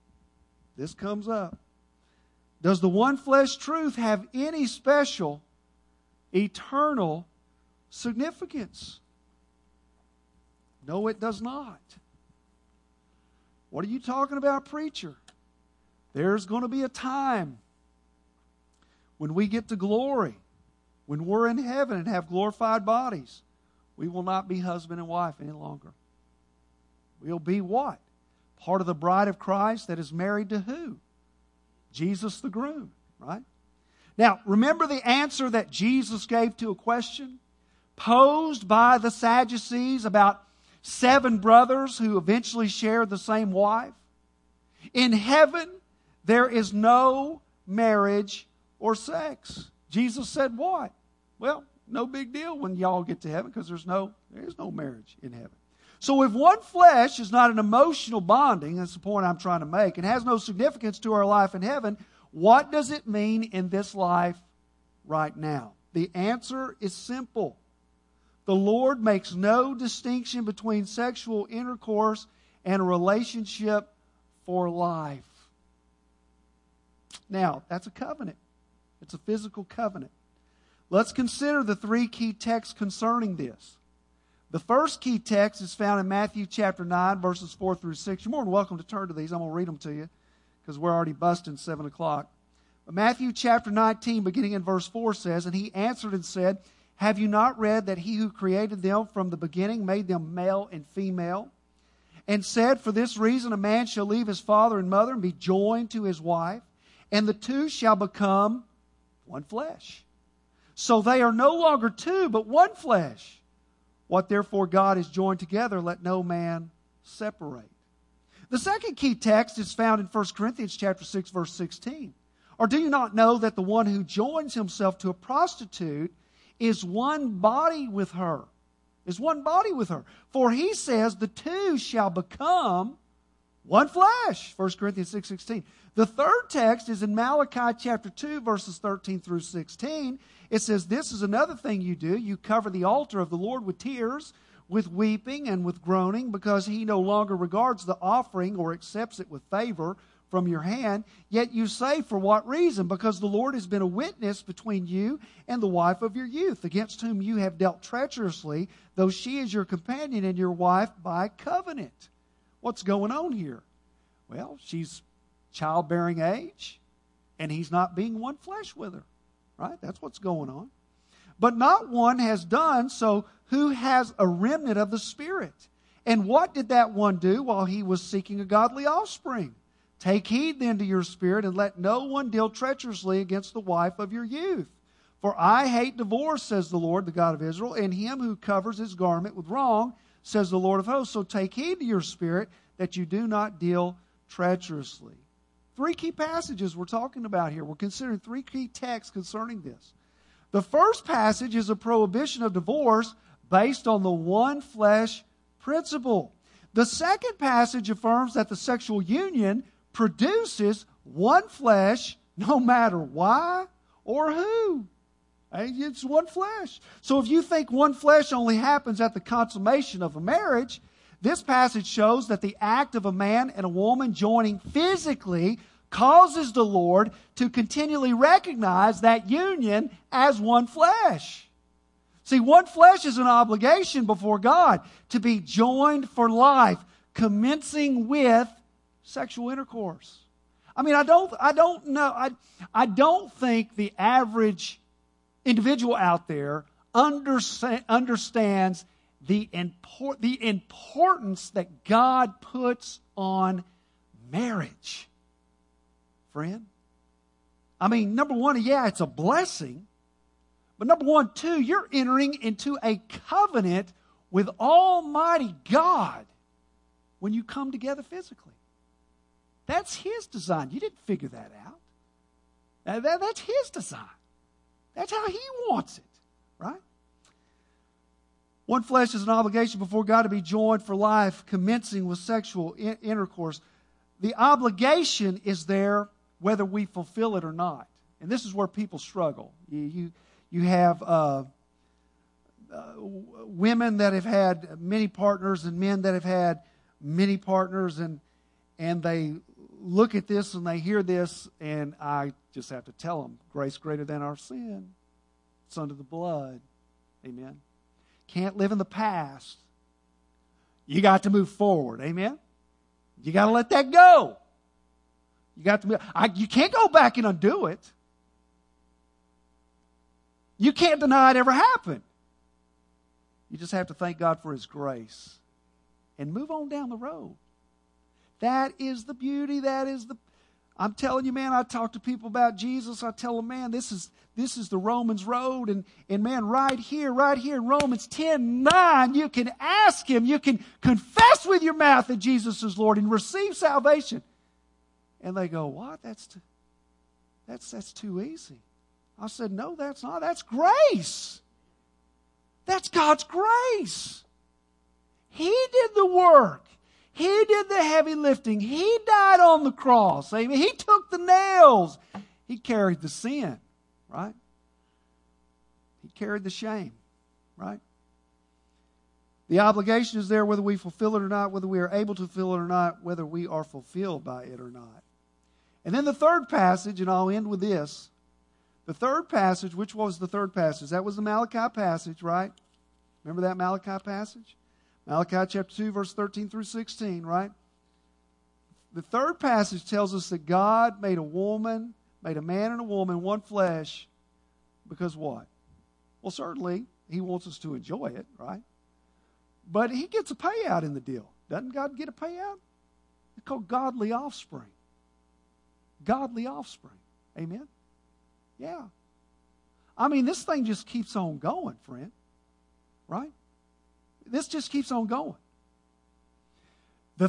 does the one flesh truth have any special, eternal significance? No, it does not. What are you talking about, preacher? There's going to be a time when we get to glory, when we're in heaven and have glorified bodies. We will not be husband and wife any longer. We'll be what? Part of the bride of Christ that is married to who? Jesus the groom, right? Now, remember the answer that Jesus gave to a question posed by the Sadducees about 7 brothers who eventually shared the same wife? In heaven, there is no marriage or sex. Jesus said what? Well, no big deal when y'all get to heaven because there is no marriage in heaven. So if one flesh is not an emotional bonding, that's the point I'm trying to make, and has no significance to our life in heaven, what does it mean in this life right now? The answer is simple. The Lord makes no distinction between sexual intercourse and a relationship for life. Now, that's a covenant. It's a physical covenant. Let's consider the 3 key texts concerning this. The first key text is found in Matthew chapter 9, verses 4 through 6. You're more than welcome to turn to these. I'm going to read them to you because we're already busting 7 o'clock. But Matthew chapter 19, beginning in verse 4 says, "And he answered and said, Have you not read that he who created them from the beginning made them male and female? And said, for this reason a man shall leave his father and mother and be joined to his wife, and the two shall become one flesh. So they are no longer two, but one flesh. What therefore God has joined together, let no man separate. The second key text is found in 1 Corinthians chapter 6, verse 16. Or do you not know that the one who joins himself to a prostitute is one body with her? Is one body with her. For he says the two shall become one flesh. 1 Corinthians 6:16. The third text is in Malachi chapter 2, verses 13 through 16. It says, this is another thing you do. You cover the altar of the Lord with tears, with weeping and with groaning, because he no longer regards the offering or accepts it with favor from your hand. Yet you say, for what reason? Because the Lord has been a witness between you and the wife of your youth, against whom you have dealt treacherously, though she is your companion and your wife by covenant. What's going on here? Well, she's childbearing age, and he's not being one flesh with her. Right? That's what's going on. But not one has done so who has a remnant of the Spirit. And what did that one do while he was seeking a godly offspring? Take heed then to your spirit, and let no one deal treacherously against the wife of your youth. For I hate divorce, says the Lord, the God of Israel, and him who covers his garment with wrong, says the Lord of hosts. So take heed to your spirit, that you do not deal treacherously. Three key passages we're talking about here. We're considering three key texts concerning this. The first passage is a prohibition of divorce based on the one flesh principle. The second passage affirms that the sexual union produces one flesh no matter why or who. It's one flesh. So if you think one flesh only happens at the consummation of a marriage, this passage shows that the act of a man and a woman joining physically causes the Lord to continually recognize that union as one flesh. See, one flesh is an obligation before God to be joined for life, commencing with sexual intercourse. I mean, I don't think the average individual out there understands the importance that God puts on marriage. Friend, I mean, number one, yeah, it's a blessing. But number one, too, you're entering into a covenant with Almighty God when you come together physically. That's His design. You didn't figure that out. That's His design. That's how He wants it, right? One flesh is an obligation before God to be joined for life, commencing with sexual intercourse. The obligation is there whether we fulfill it or not. And this is where people struggle. You have women that have had many partners and men that have had many partners, and they look at this and they hear this, and I just have to tell them, grace greater than our sin. It's under the blood. Amen. Can't live in the past. You got to move forward. Amen. You got to let that go. You got to move. You can't go back and undo it. You can't deny it ever happened. You just have to thank God for His grace and move on down the road. That is the beauty. I'm telling you, man, I talk to people about Jesus. I tell them, man, this is the Romans road. And man, right here in Romans 10:9, you can ask Him, you can confess with your mouth that Jesus is Lord and receive salvation. And they go, what? That's too easy. I said, no, that's not. That's grace. That's God's grace. He did the work. He did the heavy lifting. He died on the cross. Amen. He took the nails. He carried the sin, right? He carried the shame, right? The obligation is there whether we fulfill it or not, whether we are able to fulfill it or not, whether we are fulfilled by it or not. And then the third passage, and I'll end with this. The third passage, which was the third passage? That was the Malachi passage, right? Remember that Malachi passage? Malachi chapter 2, verse 13 through 16, right? The third passage tells us that God made a man and a woman, one flesh, because what? Well, certainly, He wants us to enjoy it, right? But He gets a payout in the deal. Doesn't God get a payout? It's called godly offspring. Godly offspring. Amen? Yeah. I mean, this thing just keeps on going, friend. Right? This just keeps on going. The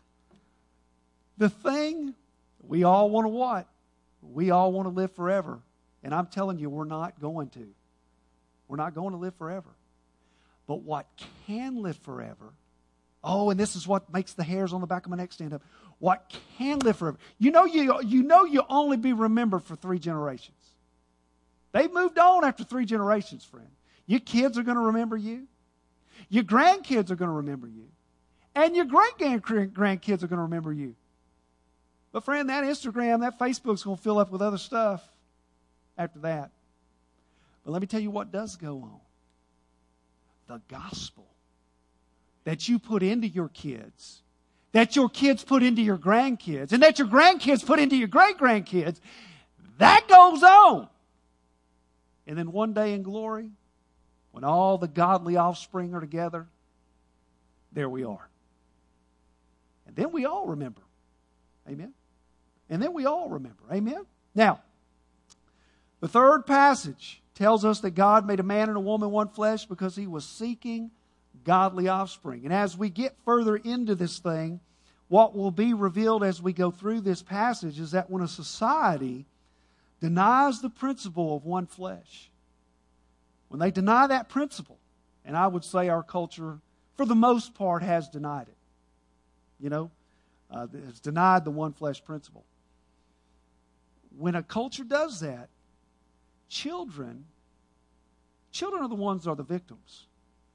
thing we all want to what? We all want to live forever. And I'm telling you, we're not going to. We're not going to live forever. But what can live forever, oh, and this is what makes the hairs on the back of my neck stand up. What can live forever? You know you'll only be remembered for 3 generations. They've moved on after 3 generations, friend. Your kids are going to remember you. Your grandkids are going to remember you. And your great-grandkids are going to remember you. But friend, that Instagram, that Facebook's going to fill up with other stuff after that. But let me tell you what does go on. The gospel that you put into your kids, that your kids put into your grandkids, and that your grandkids put into your great-grandkids, that goes on. And then one day in glory, when all the godly offspring are together, there we are. And then we all remember. Amen? And then we all remember. Amen? Now, the third passage tells us that God made a man and a woman one flesh because He was seeking godly offspring. And as we get further into this thing, what will be revealed as we go through this passage is that when a society denies the principle of one flesh, when they deny that principle, and I would say our culture, for the most part, has denied it. You know, has denied the one flesh principle. When a culture does that, children are the ones that are the victims.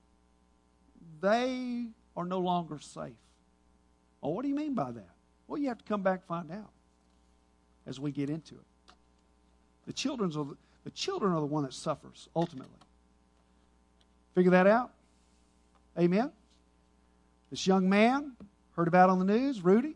They are no longer safe. Well, what do you mean by that? Well, you have to come back and find out as we get into it. The children are the one that suffers, ultimately. Figure that out? Amen? This young man, heard about on the news, Rudy.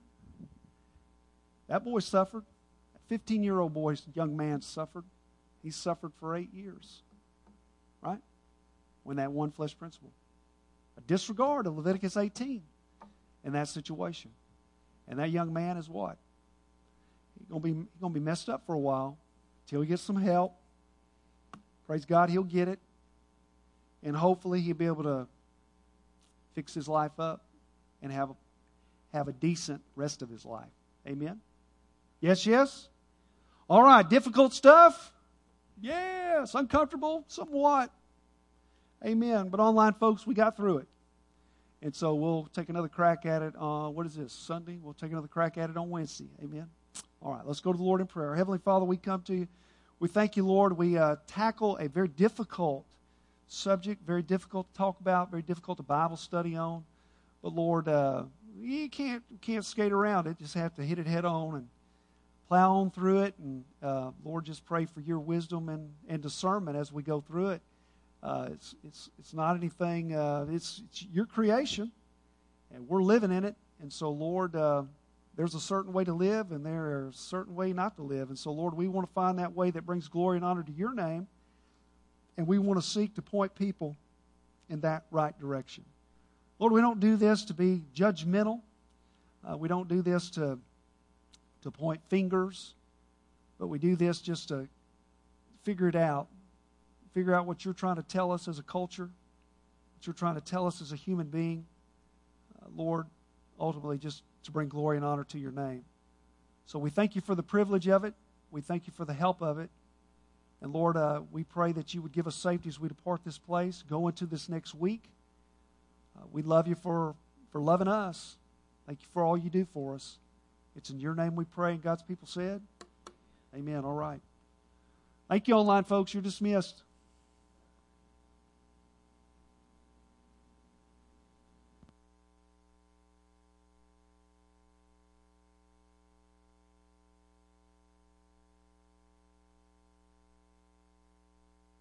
That boy suffered. That 15-year-old boy, young man suffered. He suffered for 8 years. Right? When that one flesh principle. A disregard of Leviticus 18 in that situation. And that young man is what? He's going to be messed up for a while until he gets some help. Praise God, he'll get it. And hopefully he'll be able to fix his life up and have a decent rest of his life. Amen? Yes, yes? All right, difficult stuff? Yes. Uncomfortable? Somewhat. Amen. But online, folks, we got through it. And so we'll take another crack at it on, what is this, Sunday? We'll take another crack at it on Wednesday. Amen? All right, let's go to the Lord in prayer. Heavenly Father, we come to you. We thank you, Lord. We tackle a very difficult subject, very difficult to talk about, very difficult to Bible study on. But, Lord, you can't skate around it. Just have to hit it head on and plow on through it. And, Lord, just pray for your wisdom and discernment as we go through it. It's not anything, it's your creation, and we're living in it. And so, Lord, there's a certain way to live, and there's a certain way not to live. And so, Lord, we want to find that way that brings glory and honor to your name, and we want to seek to point people in that right direction. Lord, we don't do this to be judgmental. We don't do this to point fingers, but we do this just to figure it out. Figure out what you're trying to tell us as a culture, what you're trying to tell us as a human being. Lord, ultimately just to bring glory and honor to your name. So we thank you for the privilege of it. We thank you for the help of it. And Lord, we pray that you would give us safety as we depart this place, go into this next week. We love you for loving us. Thank you for all you do for us. It's in your name we pray, and God's people said, amen. All right. Thank you online, folks. You're dismissed.